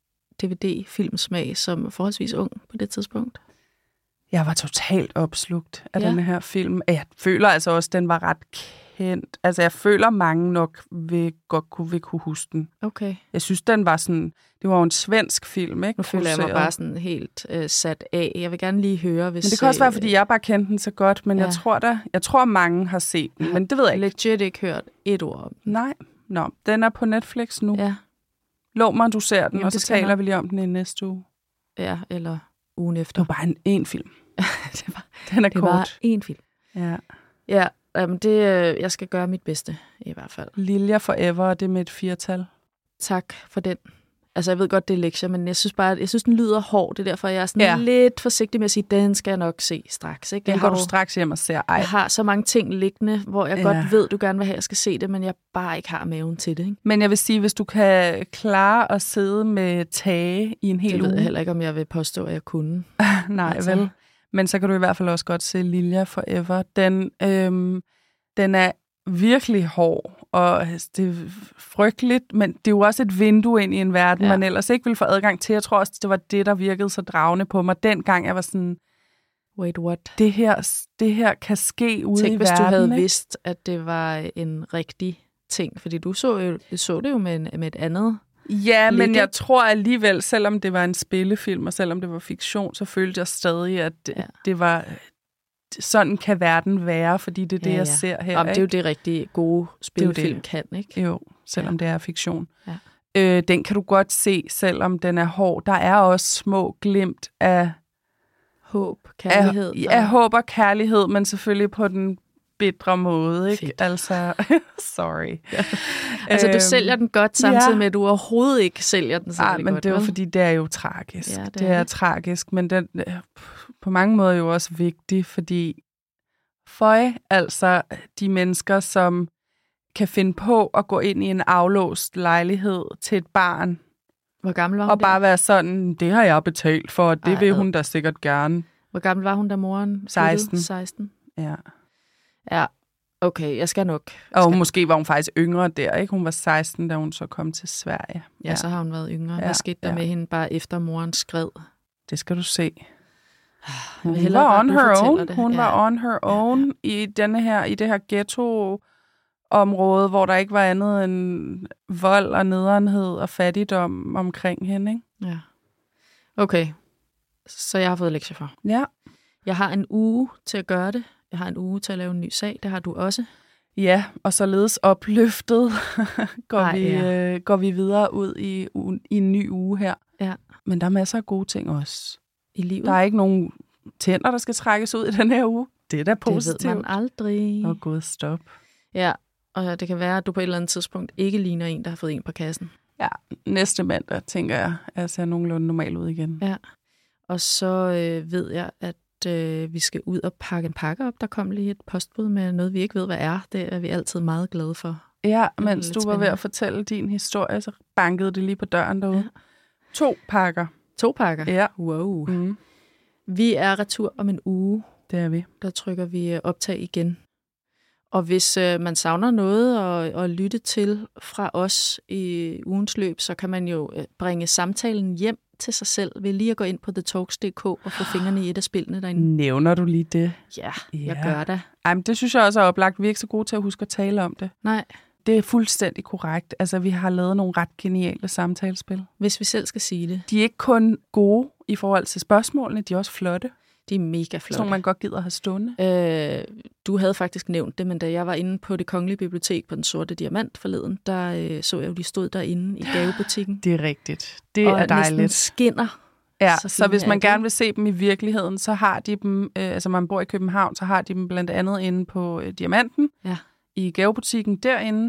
DVD-filmsmag som forholdsvis ung på det tidspunkt. Jeg var totalt opslugt af denne her film. Jeg føler altså også, at den var ret kendt. Altså, jeg føler, mange nok vil kunne huske den. Okay. Jeg synes, den var sådan... Det var jo en svensk film, ikke? Nu føler jeg mig bare sådan helt sat af. Jeg vil gerne lige høre, hvis... Men det kan også være, fordi jeg bare kendte den så godt, men jeg tror, mange har set den, men det ved jeg ikke. Legit ikke hørt et ord om den. Nej. Nå, den er på Netflix nu. Ja. Lov mig, du ser den, og så taler vi lige om den i næste uge. Ja, eller ugen efter. Det var bare en film. Den er kort. Det var én film. Ja. Ja, jeg skal gøre mit bedste, i hvert fald. Lilja Forever, det med et 4-tal. Tak for den. Altså, jeg ved godt, det er lektier, men jeg synes, den lyder hård. Det er derfor, jeg er sådan lidt forsigtig med at sige, den skal jeg nok se straks. Ikke? Den går du straks hjem og ser. Ej. Jeg har så mange ting liggende, hvor jeg godt ved, du gerne vil have, at jeg skal se det, men jeg bare ikke har maven til det. Ikke? Men jeg vil sige, hvis du kan klare at sidde med tage i en hel uge... Det ved jeg heller ikke, om jeg vil påstå, at jeg kunne. Nej, altså. Vel. Men så kan du i hvert fald også godt se Lilja Forever. Den er virkelig hård, og det er frygteligt, men det er jo også et vindue ind i en verden, man ellers ikke ville få adgang til. Jeg tror også, det var det, der virkede så dragende på mig. Dengang jeg var sådan, wait, what? Det her kan ske ude i verden. Tænk, hvis du havde vidst, at det var en rigtig ting, fordi du så det jo med et andet... Ja, men jeg tror alligevel, selvom det var en spillefilm, og selvom det var fiktion, så følte jeg stadig, at det var... Sådan kan verden være, fordi det er det, jeg ser her. Det er jo det rigtig gode spillefilm kan, ikke? Jo, selvom det er fiktion. Ja. Den kan du godt se, selvom den er hård. Der er også små glimt af... håb, kærlighed. Af håb og kærlighed, men selvfølgelig på den bitre måde, ikke? Fedt. Altså, sorry. Altså, du sælger den godt, samtidig med, at du overhovedet ikke sælger den særlig godt. Men det er jo, fordi det er jo tragisk. Ja, det er tragisk, men den på mange måder jo også vigtig, fordi altså de mennesker, som kan finde på at gå ind i en aflåst lejlighed til et barn. Hvor gammel var hun? Og bare være sådan, det har jeg betalt for, og det vil hun da sikkert gerne. Hvor gammel var hun, da moren? 16. Ja. Ja, okay, jeg skal nok. Måske var hun faktisk yngre der, ikke? Hun var 16, da hun så kom til Sverige. Ja, så har hun været yngre. Hvad skete der med hende bare efter moren skred? Det skal du se. Hun var on her own. Hun var on her own i det her ghetto-område, hvor der ikke var andet end vold og nederenhed og fattigdom omkring hende, ikke? Ja. Okay, så jeg har fået lektier for. Ja. Jeg har en uge til at gøre det. Jeg har en uge til at lave en ny sag. Det har du også. Ja, og således opløftet går vi videre ud i en ny uge her. Ja. Men der er masser af gode ting også i livet. Der er ikke nogen tænder, der skal trækkes ud i den her uge. Det er da positivt. Det ved man aldrig. Gud, stop. Ja, og det kan være, at du på et eller andet tidspunkt ikke ligner en, der har fået en på kassen. Ja, næste mandag, tænker jeg ser nogenlunde normal ud igen. Ja, og så ved jeg, at vi skal ud og pakke en pakke op. Der kom lige et postbud med noget, vi ikke ved, hvad er. Det er vi altid meget glade for. Ja, mens du var ved at fortælle din historie, så bankede det lige på døren derude. Ja. 2 pakker. 2 pakker? Ja. Wow. Mm. Vi er retur om en uge. Det er vi. Der trykker vi optag igen. Og hvis man savner noget at lytte til fra os i ugens løb, så kan man jo bringe samtalen hjem til sig selv ved lige at gå ind på thetalks.dk og få fingrene i et af spillene derinde. Nævner du lige det? Ja, jeg gør det. Ej, men det synes jeg også er oplagt. Vi er ikke så gode til at huske at tale om det. Nej. Det er fuldstændig korrekt. Altså, vi har lavet nogle ret geniale samtalespil. Hvis vi selv skal sige det. De er ikke kun gode i forhold til spørgsmålene, de er også flotte. De er mega flotte. Som man godt gider have stående. Du havde faktisk nævnt det, men da jeg var inde på Det Kongelige Bibliotek på Den Sorte Diamant forleden, der så jeg jo, de stod derinde i gavebutikken. Det er rigtigt. Det er dejligt. Og næsten skinner. Ja, så hvis man gerne vil se dem i virkeligheden, så har de dem, altså man bor i København, så har de dem blandt andet inde på Diamanten, i gavebutikken derinde,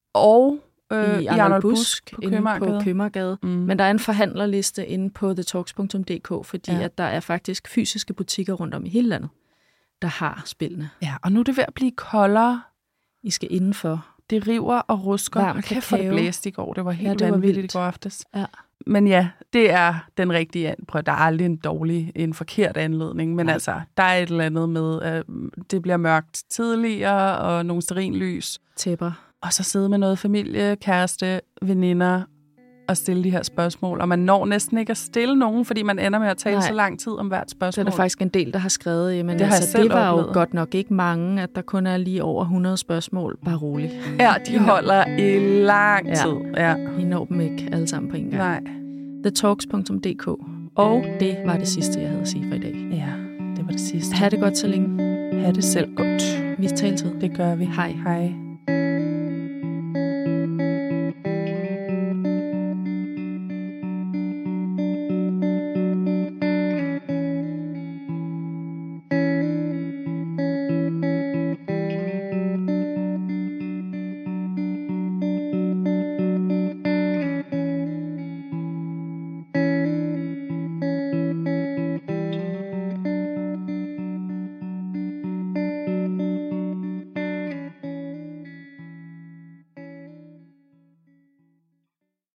og i Arnold Busk på Købmagergade. Men der er en forhandlerliste inde på thetalks.dk, fordi at der er faktisk fysiske butikker rundt om i hele landet, der har spillene. Ja, og nu er det ved at blive koldere. I skal indenfor. Det river og rusker. Varm kæft for det blæste i går. Det var helt vanvittigt i går aftes. Ja. Men ja, det er den rigtige. Prøv, der er aldrig en forkert anledning, men altså, der er et eller andet med, at det bliver mørkt tidligere, og nogle stearinlys. Tæpper. Og så sidde med noget familie, kæreste, veninder, og stille de her spørgsmål. Og man når næsten ikke at stille nogen, fordi man ender med at tale så lang tid om hvert spørgsmål. Det er der faktisk en del, der har skrevet. Jamen, det det var jo godt nok ikke mange, at der kun er lige over 100 spørgsmål. Bare roligt. Ja, de holder i lang tid. Ja. I når dem ikke alle sammen på en gang. Nej. thetalks.dk. Og det var det sidste, jeg havde at sige for i dag. Ja, det var det sidste. Ha' det godt så længe. Ha' det selv godt. Vi tales ved. Det gør vi. Hej. Hej.